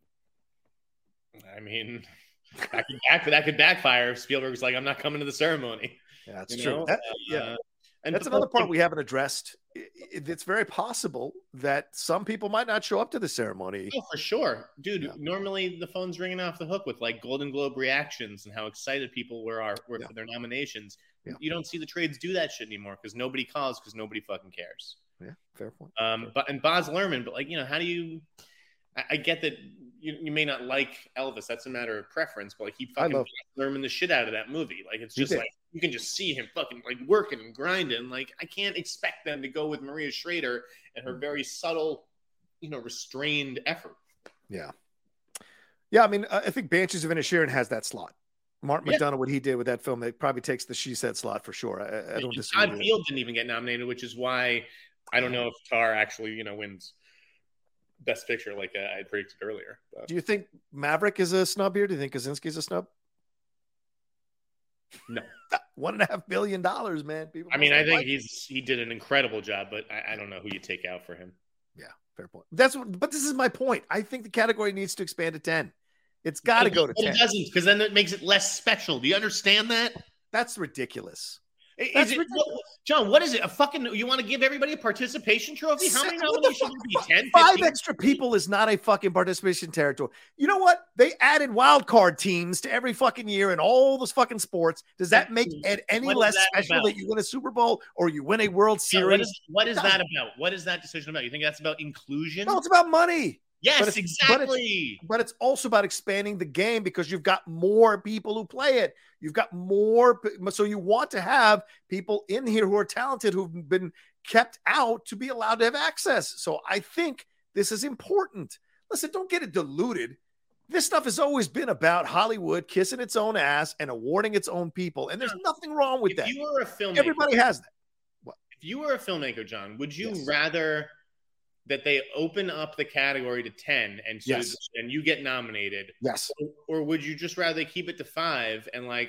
I mean, that could backfire if Spielberg's like, "I'm not coming to the ceremony." Yeah, that's true. And that's another part we haven't addressed. It's very possible that some people might not show up to the ceremony. Oh, for sure. Dude, normally the phone's ringing off the hook with Golden Globe reactions and how excited people were for their nominations. Yeah. You don't see the trades do that shit anymore because nobody calls because nobody fucking cares. Yeah, fair point. But Baz Luhrmann, how do you... I get that you may not like Elvis. That's a matter of preference. But he fucking Luhrmann the shit out of that movie. It's just you can just see him fucking working and grinding. I can't expect them to go with Maria Schrader and her very subtle, restrained effort. Yeah. Yeah. I mean, I think Banshees of Inisherin has that slot. Martin McDonagh, what he did with that film, that probably takes the She Said slot for sure. I don't disagree. Todd Field didn't even get nominated, which is why I don't know if Tar actually, wins Best Picture like I had predicted earlier. But. Do you think Maverick is a snub here? Do you think Kaczynski's a snub? No. $1.5 billion, man. People I think he did an incredible job, but I don't know who you take out for him. Yeah, fair point. But this is my point. I think the category needs to expand to 10. It's got to go to 10. It doesn't, because then it makes it less special. Do you understand that? That's ridiculous. John, what is it? You want to give everybody a participation trophy? How many nominations would be? 10, 15? 5 extra people is not a fucking participation territory. You know what? They added wild card teams to every fucking year in all those fucking sports. Does that make it any less special that you win a Super Bowl or you win a World Series? What is that about? What is that decision about? You think that's about inclusion? No, it's about money. Yes, exactly. But it's also about expanding the game because you've got more people who play it. You've got more. So you want to have people in here who are talented, who've been kept out, to be allowed to have access. So I think this is important. Listen, don't get it diluted. This stuff has always been about Hollywood kissing its own ass and awarding its own people. And there's nothing wrong with that. If you were a filmmaker, everybody has that. What? If you were a filmmaker, John, would you rather that they open up the category to 10 and so and you get nominated? Yes. Or would you just rather keep it to 5 and like,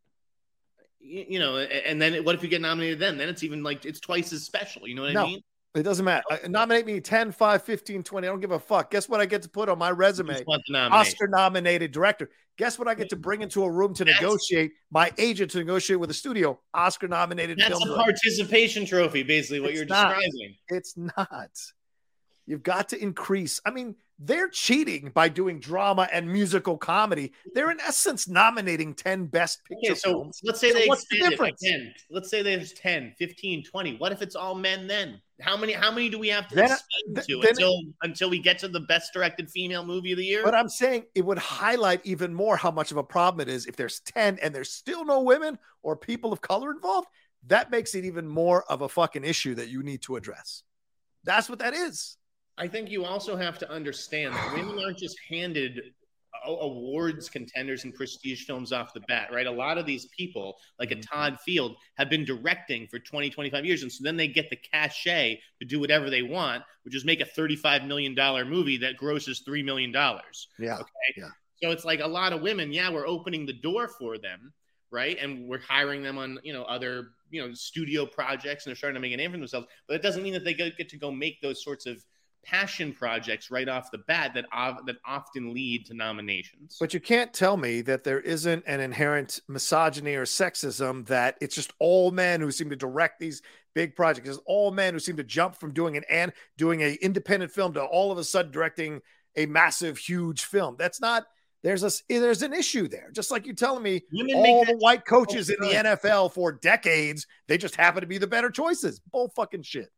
you know, and then what if you get nominated then? Then it's even like, it's twice as special. You know what I mean? It doesn't matter. Nominate me 10, 5, 15, 20. I don't give a fuck. Guess what I get to put on my resume? Oscar-nominated director. Guess what I get to bring into a room to negotiate? My agent to negotiate with a studio. Oscar-nominated film. That's a participation trophy, basically, what you're describing. It's not. You've got to increase. I mean, they're cheating by doing drama and musical comedy. They're in essence nominating 10 best picture films. Let's say what's the difference? 10. Let's say there's 10, 15, 20. What if it's all men then? How many do we have to expand to until we get to the best directed female movie of the year? But I'm saying it would highlight even more how much of a problem it is if there's 10 and there's still no women or people of color involved. That makes it even more of a fucking issue that you need to address. That's what that is. I think you also have to understand that women aren't just handed awards contenders and prestige films off the bat, right? A lot of these people, like a Todd Field, have been directing for 20, 25 years. And so then they get the cachet to do whatever they want, which is make a $35 million movie that grosses $3 million. Yeah. Okay. Yeah. So it's like a lot of women, we're opening the door for them, right? And we're hiring them on, other, studio projects, and they're starting to make a name for themselves. But it doesn't mean that they get to go make those sorts of passion projects right off the bat that often lead to nominations. But you can't tell me that there isn't an inherent misogyny or sexism, that it's just all men who seem to direct these big projects. It's all men who seem to jump from doing an independent film to all of a sudden directing a massive, huge film. That's not, there's an issue there. Just like you're telling me all the white coaches in the NFL for decades, they just happen to be the better choices. Bull fucking shit.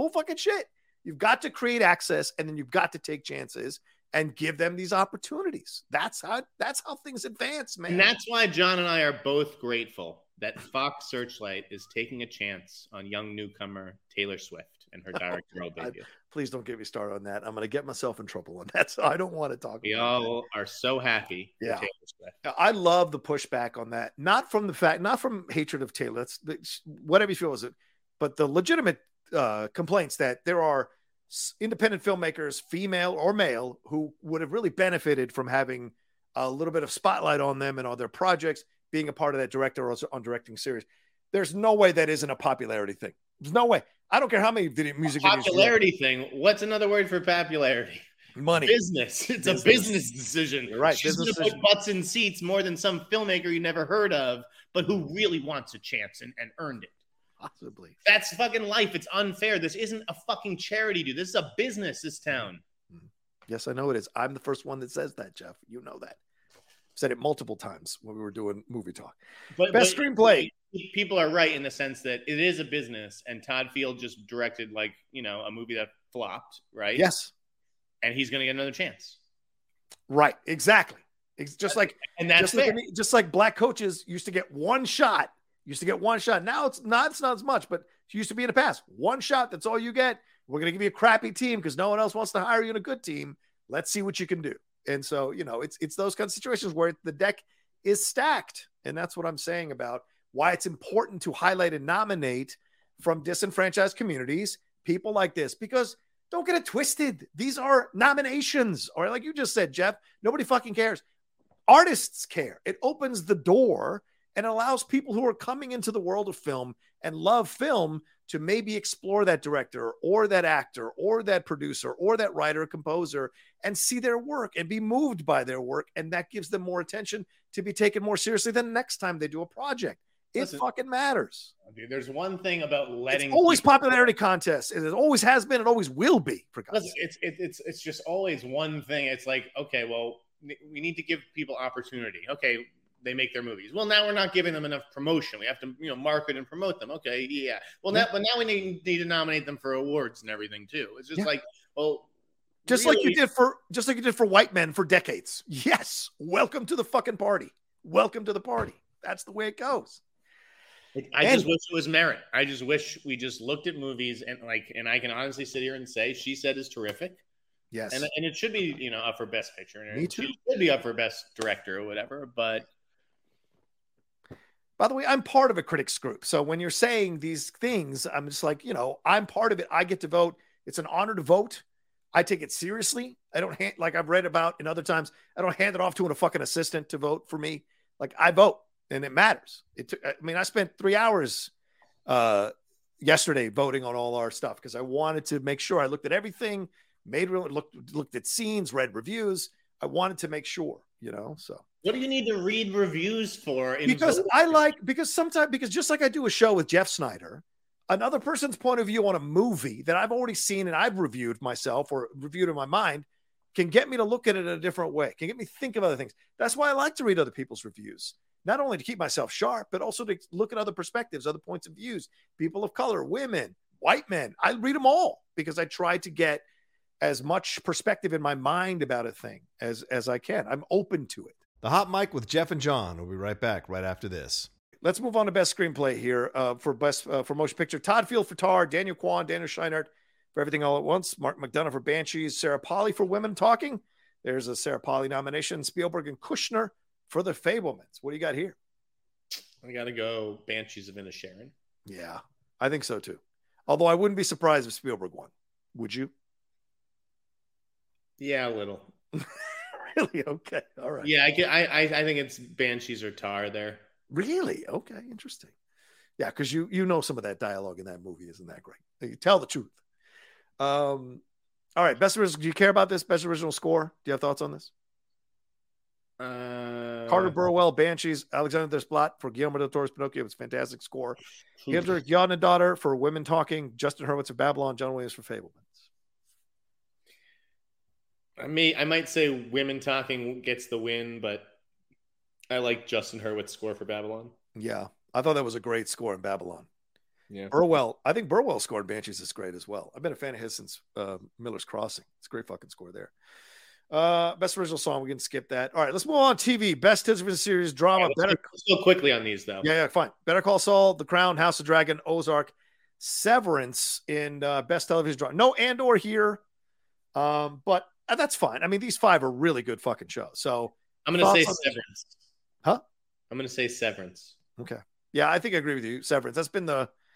You've got to create access, and then you've got to take chances and give them these opportunities. That's how things advance, man. And that's why John and I are both grateful that Fox Searchlight is taking a chance on young newcomer Taylor Swift and her directorial debut. Please don't get me started on that. I'm going to get myself in trouble on that, so I don't want to talk about it. We all are so happy for Taylor Swift. I love the pushback on that. Not from hatred of Taylor. That's whatever you feel is it, but the legitimate complaints that there are independent filmmakers, female or male, who would have really benefited from having a little bit of spotlight on them and on their projects, being a part of that director or on directing series. There's no way that isn't a popularity thing. There's no way. I don't care how many music videos. Popularity thing. What's another word for popularity? Money. Business. It's a business decision. You're right. She's going to put butts in seats more than some filmmaker you never heard of, but who really wants a chance and earned it. Possibly. That's fucking life. It's unfair. This isn't a fucking charity, dude. This is a business, this town. Yes, I know it is. I'm the first one that says that, Jeff. You know that. I've said it multiple times when we were doing movie talk. Best screenplay. People are right in the sense that it is a business, and Todd Field just directed a movie that flopped, right? Yes. And he's going to get another chance. Right. Exactly. It's just like, and that's just like black coaches used to get one shot. Now it's not as much, but it used to be in the past. One shot, that's all you get. We're going to give you a crappy team because no one else wants to hire you in a good team. Let's see what you can do. And so, it's those kind of situations where the deck is stacked. And that's what I'm saying about why it's important to highlight and nominate from disenfranchised communities, people like this, because don't get it twisted. These are nominations, or like you just said, Jeff, nobody fucking cares. Artists care. It opens the door and allows people who are coming into the world of film and love film to maybe explore that director or that actor or that producer or that writer or composer and see their work and be moved by their work. And that gives them more attention to be taken more seriously than next time they do a project. It fucking matters. Dude, there's one thing about letting... It's always popularity contests. It always has been. It always will be. For God's sake. It's just always one thing. It's like, okay, well, we need to give people opportunity. Okay, they make their movies. Well, now we're not giving them enough promotion. We have to, market and promote them. Okay, yeah. Well, now we need to nominate them for awards and everything too. It's just like, well, just like you did for white men for decades. Yes, welcome to the fucking party. Welcome to the party. That's the way it goes. I just wish it was merit. I just wish we just looked at movies and I can honestly sit here and say She Said is terrific. Yes. And it should be, you know, up for Best Picture. And Me too. It should be up for Best Director or whatever. But by the way, I'm part of a critics group. So when you're saying these things, I'm just like, you know, I'm part of it. I get to vote. It's an honor to vote. I take it seriously. I don't like I've read about in other times. I don't hand it off to a fucking assistant to vote for me. Like I vote and it matters. I spent 3 hours yesterday voting on all our stuff because I wanted to make sure I looked at everything, looked at scenes, read reviews. I wanted to make sure, you know, so. What do you need to read reviews for? Because sometimes just like I do a show with Jeff Snyder, another person's point of view on a movie that I've already seen and I've reviewed myself or reviewed in my mind can get me to look at it in a different way, can get me to think of other things. That's why I like to read other people's reviews, not only to keep myself sharp, but also to look at other perspectives, other points of views, people of color, women, white men. I read them all because I try to get as much perspective in my mind about a thing as I can. I'm open to it. The Hot Mic with Jeff and John. We'll be right back right after this. Let's move on to best screenplay here for motion picture. Todd Field for Tar, Daniel Kwan, Daniel Scheinert for Everything All at Once, Mark McDonough for Banshees, Sarah Polley for Women Talking. There's a Sarah Polley nomination. Spielberg and Kushner for The Fablemans. What do you got here? I got to go Banshees of Inisherin. Yeah, I think so too. Although I wouldn't be surprised if Spielberg won. Would you? Yeah, a little. Really? Okay. All right. Yeah, I think it's Banshees or Tar there. Really? Okay. Interesting. Yeah, because you know some of that dialogue in that movie isn't that great. You tell the truth. All right. Best original. Do you care about this? Best original score? Do you have thoughts on this? Carter Burwell, Banshees, Alexander Desplat for Guillermo del Toro's Pinocchio. It's a fantastic score. Hendrik Daughter for Women Talking. Justin Hurwitz of Babylon. John Williams for Fablemans. I might say Women Talking gets the win, but I like Justin Hurwitz's score for Babylon. Yeah, I thought that was a great score in Babylon. Yeah, Burwell. I think Burwell scored Banshees is great as well. I've been a fan of his since Miller's Crossing. It's a great fucking score there. Best original song. We can skip that. All right, let's move on. TV. Best television series drama. Let's go quickly on these though. Yeah, fine. Better Call Saul, The Crown, House of Dragon, Ozark, Severance in best television drama. No Andor here, but that's fine. I mean, these 5 are really good fucking shows. So I'm going to say Severance. Huh? I'm going to say Severance. Okay. Yeah, I think I agree with you. Severance. That's been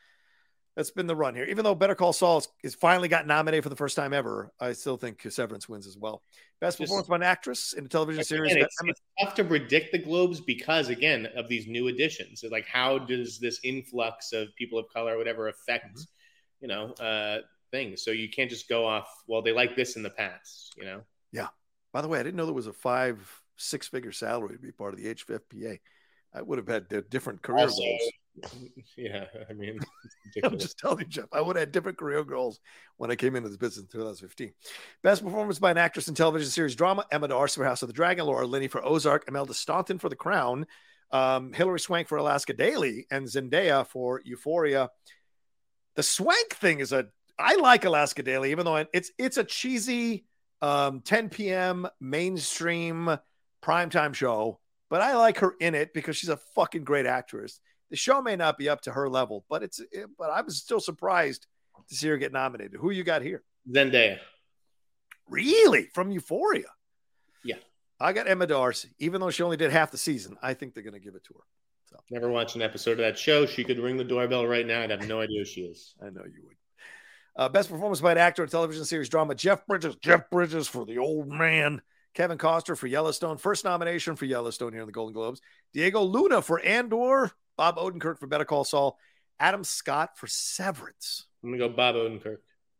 the run here. Even though Better Call Saul is finally got nominated for the first time ever, I still think Severance wins as well. Best performance by an actress in a television series. It's tough to predict the Globes because, again, of these new additions. Like, how does this influx of people of color or whatever affect, things? So you can't just go off, well, they like this in the past, you know? Yeah. By the way, I didn't know there was a 5-6-figure salary to be part of the HFPA. I would have had different career goals. Yeah, I mean, I'm just telling you, Jeff. I would have had different career goals when I came into this business in 2015. Best performance by an actress in television series drama: Emma D'Arcy for House of the Dragon, Laura Linney for Ozark, Imelda Staunton for The Crown, Hilary Swank for Alaska Daily, and Zendaya for Euphoria. The Swank thing is I like Alaska Daily, even though it's a cheesy 10 p.m. mainstream primetime show, but I like her in it because she's a fucking great actress. The show may not be up to her level, but I was still surprised to see her get nominated. Who you got here? Zendaya. Really? From Euphoria? Yeah. I got Emma D'Arcy. Even though she only did half the season, I think they're going to give it to her. So. Never watched an episode of that show. She could ring the doorbell right now. I'd have no idea who she is. I know you would. Best performance by an actor in television series drama: Jeff Bridges for The Old Man. Kevin Costner for Yellowstone. First nomination for Yellowstone here in the Golden Globes. Diego Luna for Andor. Bob Odenkirk for Better Call Saul. Adam Scott for Severance. I'm going to go Bob Odenkirk.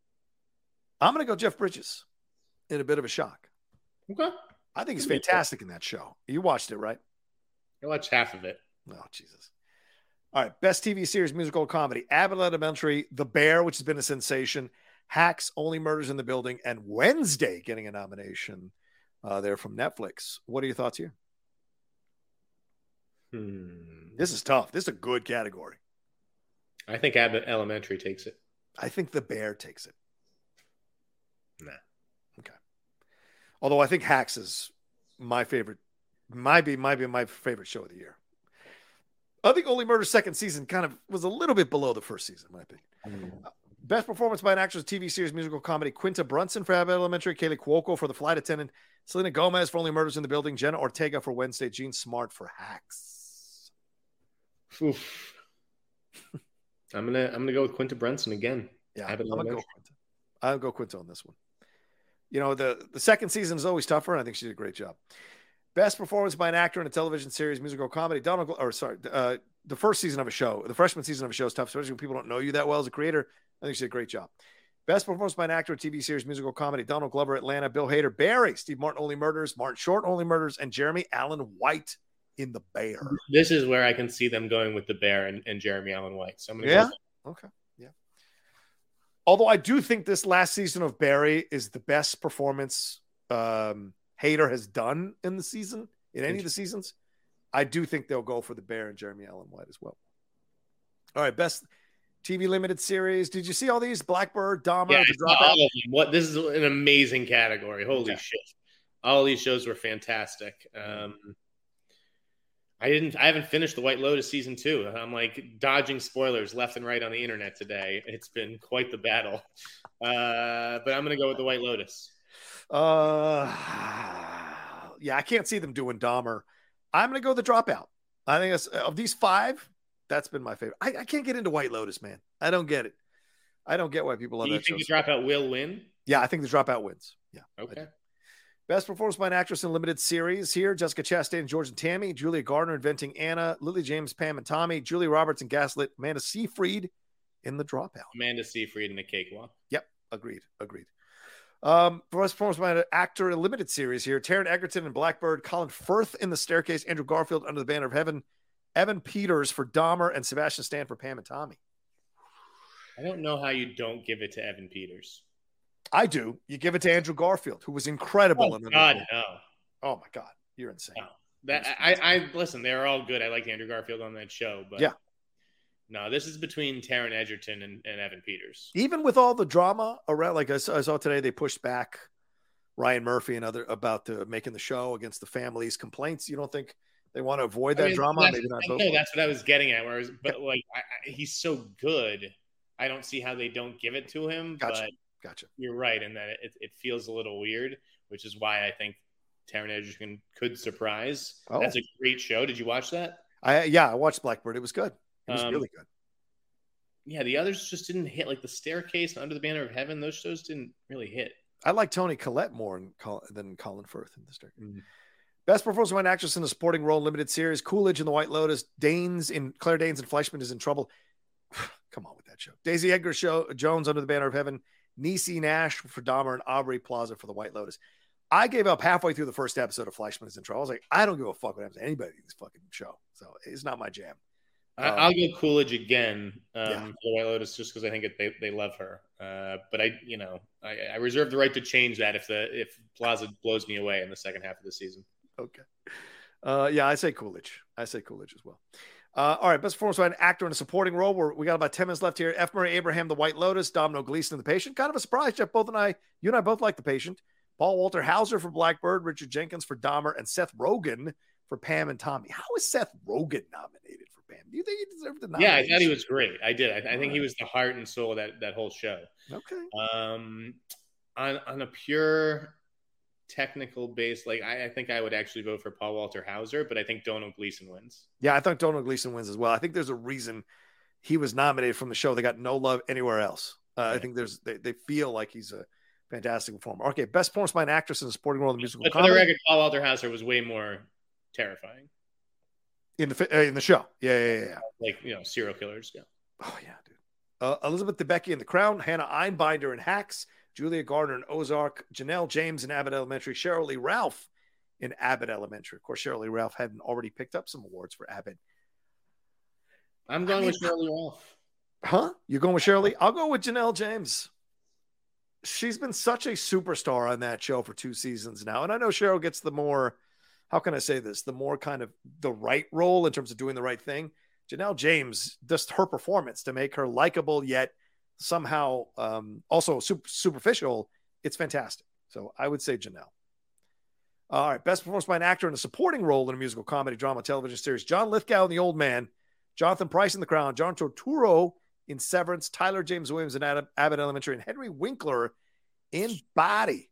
I'm going to go Jeff Bridges in a bit of a shock. Okay. I think he's fantastic in that show. You watched it, right? I watched half of it. Oh, Jesus. All right. Best TV series, musical comedy: Abbott Elementary, The Bear, which has been a sensation, Hacks, Only Murders in the Building, and Wednesday getting a nomination there from Netflix. What are your thoughts here? This is tough. This is a good category. I think Abbott Elementary takes it. I think The Bear takes it. Nah. Okay. Although I think Hacks is my favorite, might be my favorite show of the year. I think Only Murders second season kind of was a little bit below the first season, in my opinion. Best performance by an actress, TV series, musical comedy. Quinta Brunson for Abbott Elementary. Kaylee Cuoco for The Flight Attendant. Selena Gomez for Only Murders in the Building. Jenna Ortega for Wednesday. Jean Smart for Hacks. Oof. I'm gonna go with Quinta Brunson again. Yeah, I'm gonna go Quinta. I'll go Quinta on this one. You know, the second season is always tougher, and I think she did a great job. Best performance by an actor in a television series, musical comedy. The first season of a show, the freshman season of a show is tough, especially when people don't know you that well as a creator. I think she did a great job. Best performance by an actor in TV series, musical comedy. Donald Glover, Atlanta. Bill Hader, Barry. Steve Martin, Only Murders. Martin Short, Only Murders. And Jeremy Allen White in The Bear. This is where I can see them going with The Bear and Jeremy Allen White. So I'm gonna go. Okay. Yeah. Although I do think this last season of Barry is the best performance Hader has done in the season, in any of the seasons. I do think they'll go for The Bear and Jeremy Allen White as well. All right, best TV limited series. Did you see all these? Blackbird, Dahmer, yeah, The Dropout? What? This is an amazing category. Holy shit! All these shows were fantastic. I haven't finished The White Lotus season 2. I'm like dodging spoilers left and right on the internet today. It's been quite the battle. But I'm going to go with The White Lotus. Yeah, I can't see them doing Dahmer. I'm going to go The Dropout. I think of these 5, that's been my favorite. I can't get into White Lotus, man. I don't get it. I don't get why people love that show. Do you think The Dropout will win? Yeah, I think The Dropout wins. Yeah. Okay. Best performance by an actress in a limited series here. Jessica Chastain and George and Tammy. Julia Gardner inventing Anna. Lily James, Pam and Tommy. Julia Roberts and Gaslit. Amanda Seyfried in The Dropout. Amanda Seyfried in The Cakewalk. Yep. Agreed. Best performance by an actor in a limited series here. Taron Egerton in Blackbird. Colin Firth in The Staircase. Andrew Garfield Under the Banner of Heaven. Evan Peters for Dahmer and Sebastian Stan for Pam and Tommy. I don't know how you don't give it to Evan Peters. I do. You give it to Andrew Garfield, who was incredible. Oh, God, no. Oh, my God. You're insane. No. I listen, they're all good. I like Andrew Garfield on that show. But yeah. No, this is between Taron Egerton and Evan Peters. Even with all the drama around, like I saw today, they pushed back Ryan Murphy and other about making the show against the family's complaints. You don't think they want to avoid that drama? Maybe not. No, that's what I was getting at. But he's so good. I don't see how they don't give it to him. Gotcha. But Gotcha. You're right in that it feels a little weird, which is why I think Taron Egerton could surprise. Oh. That's a great show. Did you watch that? I watched Blackbird. It was good. It was really good. Yeah, the others just didn't hit. Like The Staircase and Under the Banner of Heaven, those shows didn't really hit. I like Toni Collette more than Colin Firth in The Staircase. Mm-hmm. Best performance by an actress in a supporting role limited series. Coolidge in The White Lotus. Claire Danes in Fleischman is in Trouble. Come on with that show. Daisy Edgar Jones Under the Banner of Heaven. Niecy Nash for Dahmer and Aubrey Plaza for The White Lotus. I gave up halfway through the first episode of Fleischman is in Trouble. I was like, I don't give a fuck what happens to anybody in this fucking show. So it's not my jam. I'll go Coolidge again for The White Lotus just because I think they love her. But I reserve the right to change that if Plaza blows me away in the second half of the season. Okay. I say Coolidge. as well. All right, best performance by an actor in a supporting role. We got about 10 minutes left here. F. Murray Abraham, The White Lotus. Domino Gleeson, The Patient. Kind of a surprise, Jeff. You and I both like The Patient. Paul Walter Hauser for Blackbird. Richard Jenkins for Dahmer. And Seth Rogen for Pam and Tommy. How is Seth Rogen nominated for Pam? Do you think he deserved the nomination? Yeah, I thought he was great. I did. I think he was the heart and soul of that whole show. Okay. On a pure technical base, I think I would actually vote for Paul Walter Hauser, but I think Domhnall Gleeson wins. Yeah, I think Domhnall Gleeson wins as well. I think there's a reason he was nominated from the show. They got no love anywhere else. I think they feel like he's a fantastic performer. Okay, best performance by an actress in a supporting role in the musical comedy. For the record, Paul Walter Hauser was way more terrifying in the show. Yeah. Like serial killers. Yeah. Oh yeah, dude. Elizabeth Debicki in The Crown. Hannah Einbinder in Hacks. Julia Gardner in Ozark, Janelle James in Abbott Elementary, Cheryl Lee Ralph in Abbott Elementary. Of course, Cheryl Lee Ralph hadn't already picked up some awards for Abbott. I'm going with Cheryl Lee Ralph. Huh? You're going with Cheryl Lee? I'll go with Janelle James. She's been such a superstar on that show for 2 seasons now. And I know Cheryl gets the more, how can I say this? The more kind of the right role in terms of doing the right thing. Janelle James, just her performance to make her likable yet somehow also superficial, it's fantastic. So I would say Janelle. All right, best performance by an actor in a supporting role in a musical comedy drama television series. John Lithgow in The Old Man, Jonathan Pryce in The Crown, John Turturro in Severance, Tyler James Williams in Abbott Elementary, and Henry Winkler in Body.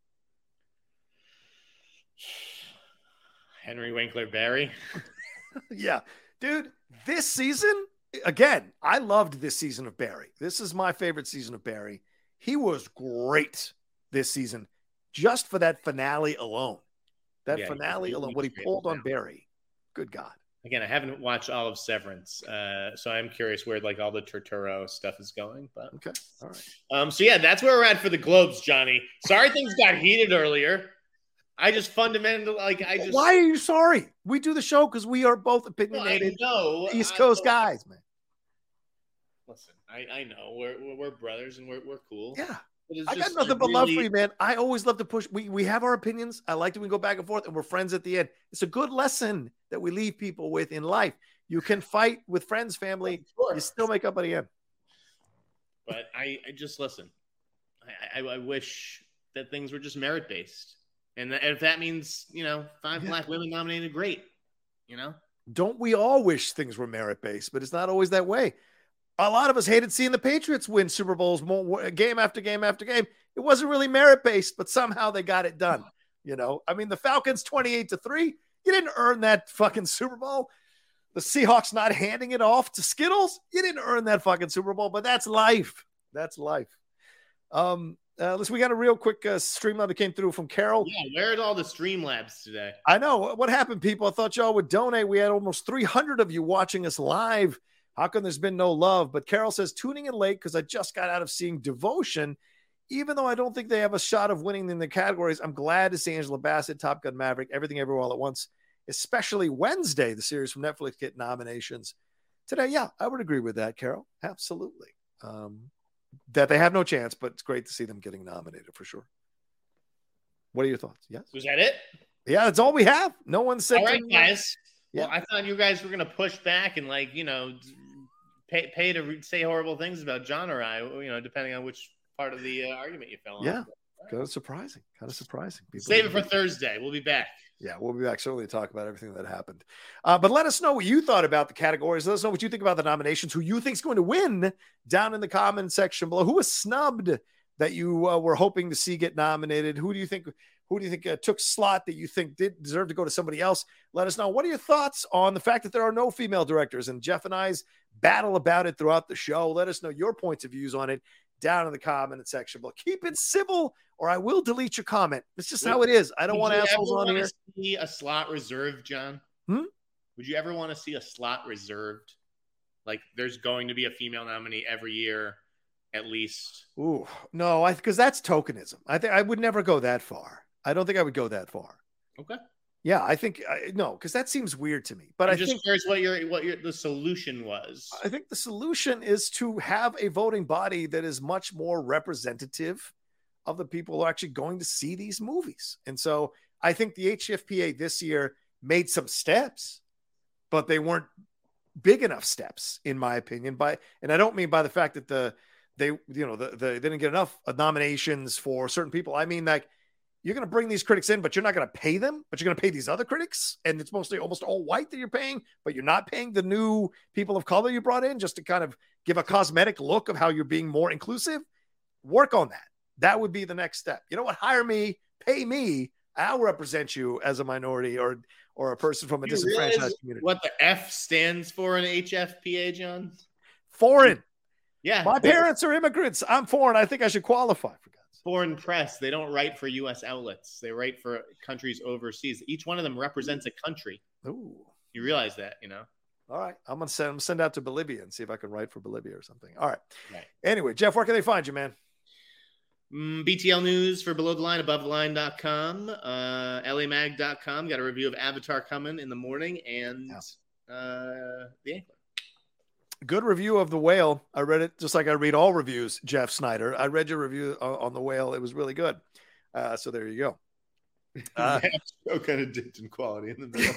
Henry Winkler, Barry. Yeah, dude, this season, again, I loved this season of Barry. This is my favorite season of Barry. He was great this season just for that finale alone. What he pulled on Barry. Good God. Again, I haven't watched all of Severance, so I'm curious where like all the Turturro stuff is going. But okay, all right. So yeah, that's where we're at for the Globes, Johnny. Sorry things got heated earlier. I just fundamentally Why are you sorry? We do the show because we are both opinionated East Coast guys, man. Listen, I know we're brothers and we're cool. Yeah. I got nothing but love for you, man. I always love to push. We have our opinions. I like that we go back and forth and we're friends at the end. It's a good lesson that we leave people with in life. You can fight with friends, family. You still make up at the end. But I just listen. I wish that things were just merit-based. And if that means, 5 black women nominated, great. Don't we all wish things were merit-based? But it's not always that way. A lot of us hated seeing the Patriots win Super Bowls game after game after game. It wasn't really merit-based, but somehow they got it done. The Falcons 28-3. You didn't earn that fucking Super Bowl. The Seahawks not handing it off to Skittles. You didn't earn that fucking Super Bowl, but that's life. That's life. Listen, we got a real quick Streamlab that came through from Carol. Yeah, where are all the Streamlabs today? I know. What happened, people? I thought y'all would donate. We had almost 300 of you watching us live. How come there's been no love? But Carol says, tuning in late because I just got out of seeing Devotion. Even though I don't think they have a shot of winning in the categories, I'm glad to see Angela Bassett, Top Gun Maverick, Everything Everywhere All at Once, especially Wednesday, the series from Netflix, get nominations. Today, yeah, I would agree with that, Carol. Absolutely. That they have no chance, but it's great to see them getting nominated for sure. What are your thoughts? Yes. Was that it? Yeah, that's all we have. No one said. All right, guys. Yeah. Well, I thought you guys were going to push back and pay to say horrible things about John or I, depending on which part of the argument you fell on. Yeah. Kind of surprising. People save it for Thursday. We'll be back. Yeah, we'll be back certainly to talk about everything that happened. But let us know what you thought about the categories. Let us know what you think about the nominations, who you think is going to win down in the comment section below. Who was snubbed that you were hoping to see get nominated? Who do you think took slot that you think did deserve to go to somebody else? Let us know. What are your thoughts on the fact that there are no female directors? And Jeff and I's battle about it throughout the show. Let us know your points of views on it down in the comment section below. Keep it civil or I will delete your comment. It's just how it is. I don't want assholes on here. See a slot reserved, John? Would you ever want to see a slot reserved? Like there's going to be a female nominee every year, at least. Ooh, no, because that's tokenism. I think I would never go that far. I don't think I would go that far. Okay. Yeah, I think no, because that seems weird to me. But I just think curious what the solution was. I think the solution is to have a voting body that is much more representative of the people who are actually going to see these movies. And so I think the HFPA this year made some steps, but they weren't big enough steps, in my opinion. And I don't mean by the fact that they didn't get enough nominations for certain people. I mean, like, you're going to bring these critics in, but you're not going to pay them, but you're going to pay these other critics. And it's mostly almost all white that you're paying, but you're not paying the new people of color you brought in just to kind of give a cosmetic look of how you're being more inclusive. Work on that. That would be the next step. You know what? Hire me, pay me. I'll represent you as a minority or a person from a disenfranchised community. What the F stands for in HFPA, John? Foreign. Yeah. My parents are immigrants. I'm foreign. I think I should qualify for foreign press. They don't write for U.S. outlets. They write for countries overseas. Each one of them represents a country. Ooh. You realize that, All right. I'm going to send out to Bolivia and see if I can write for Bolivia or something. All right. Anyway, Jeff, where can they find you, man? BTL News for Below the Line, AboveTheLine.com, LAMag.com. Got a review of Avatar coming in the morning, and The Ankler. Good review of The Whale. I read it just like I read all reviews, Jeff Snyder. I read your review on The Whale. It was really good. So there you go. So kind of dipped in quality in the middle.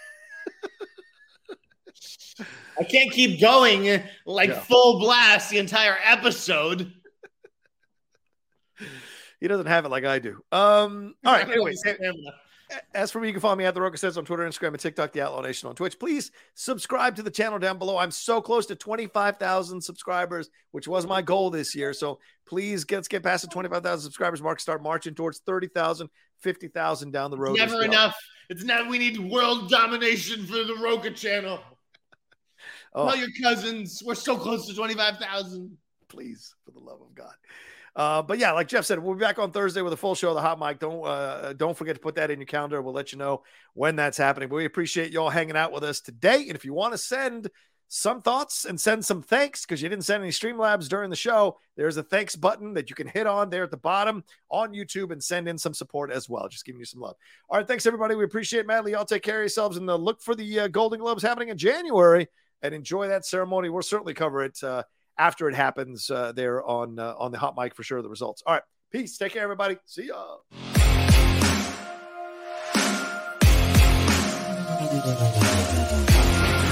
I can't keep going full blast the entire episode. He doesn't have it like I do. All right. Anyway, As for me, you can follow me at The Rocha Says on Twitter, Instagram, and TikTok, The Outlaw Nation on Twitch. Please subscribe to the channel down below. I'm so close to 25,000 subscribers, which was my goal this year. So please let's get past the 25,000 subscribers mark, start marching towards 30,000, 50,000 down the road. Never enough. It's not. We need world domination for the Rocha channel. Oh. Tell your cousins. We're so close to 25,000. Please, for the love of God. But yeah, like Jeff said, we'll be back on Thursday with a full show of the Hot Mic. Don't forget to put that in your calendar. We'll let you know when that's happening. But we appreciate y'all hanging out with us today. And if you want to send some thoughts and send some thanks because you didn't send any Streamlabs during the show, there's a thanks button that you can hit on there at the bottom on YouTube and send in some support as well. Just giving you some love. All right, thanks everybody. We appreciate it madly. Y'all take care of yourselves and look for the Golden Globes happening in January and enjoy that ceremony. We'll certainly cover it after it happens there on the Hot Mic for sure, the results. All right. Peace. Take care, everybody. See ya.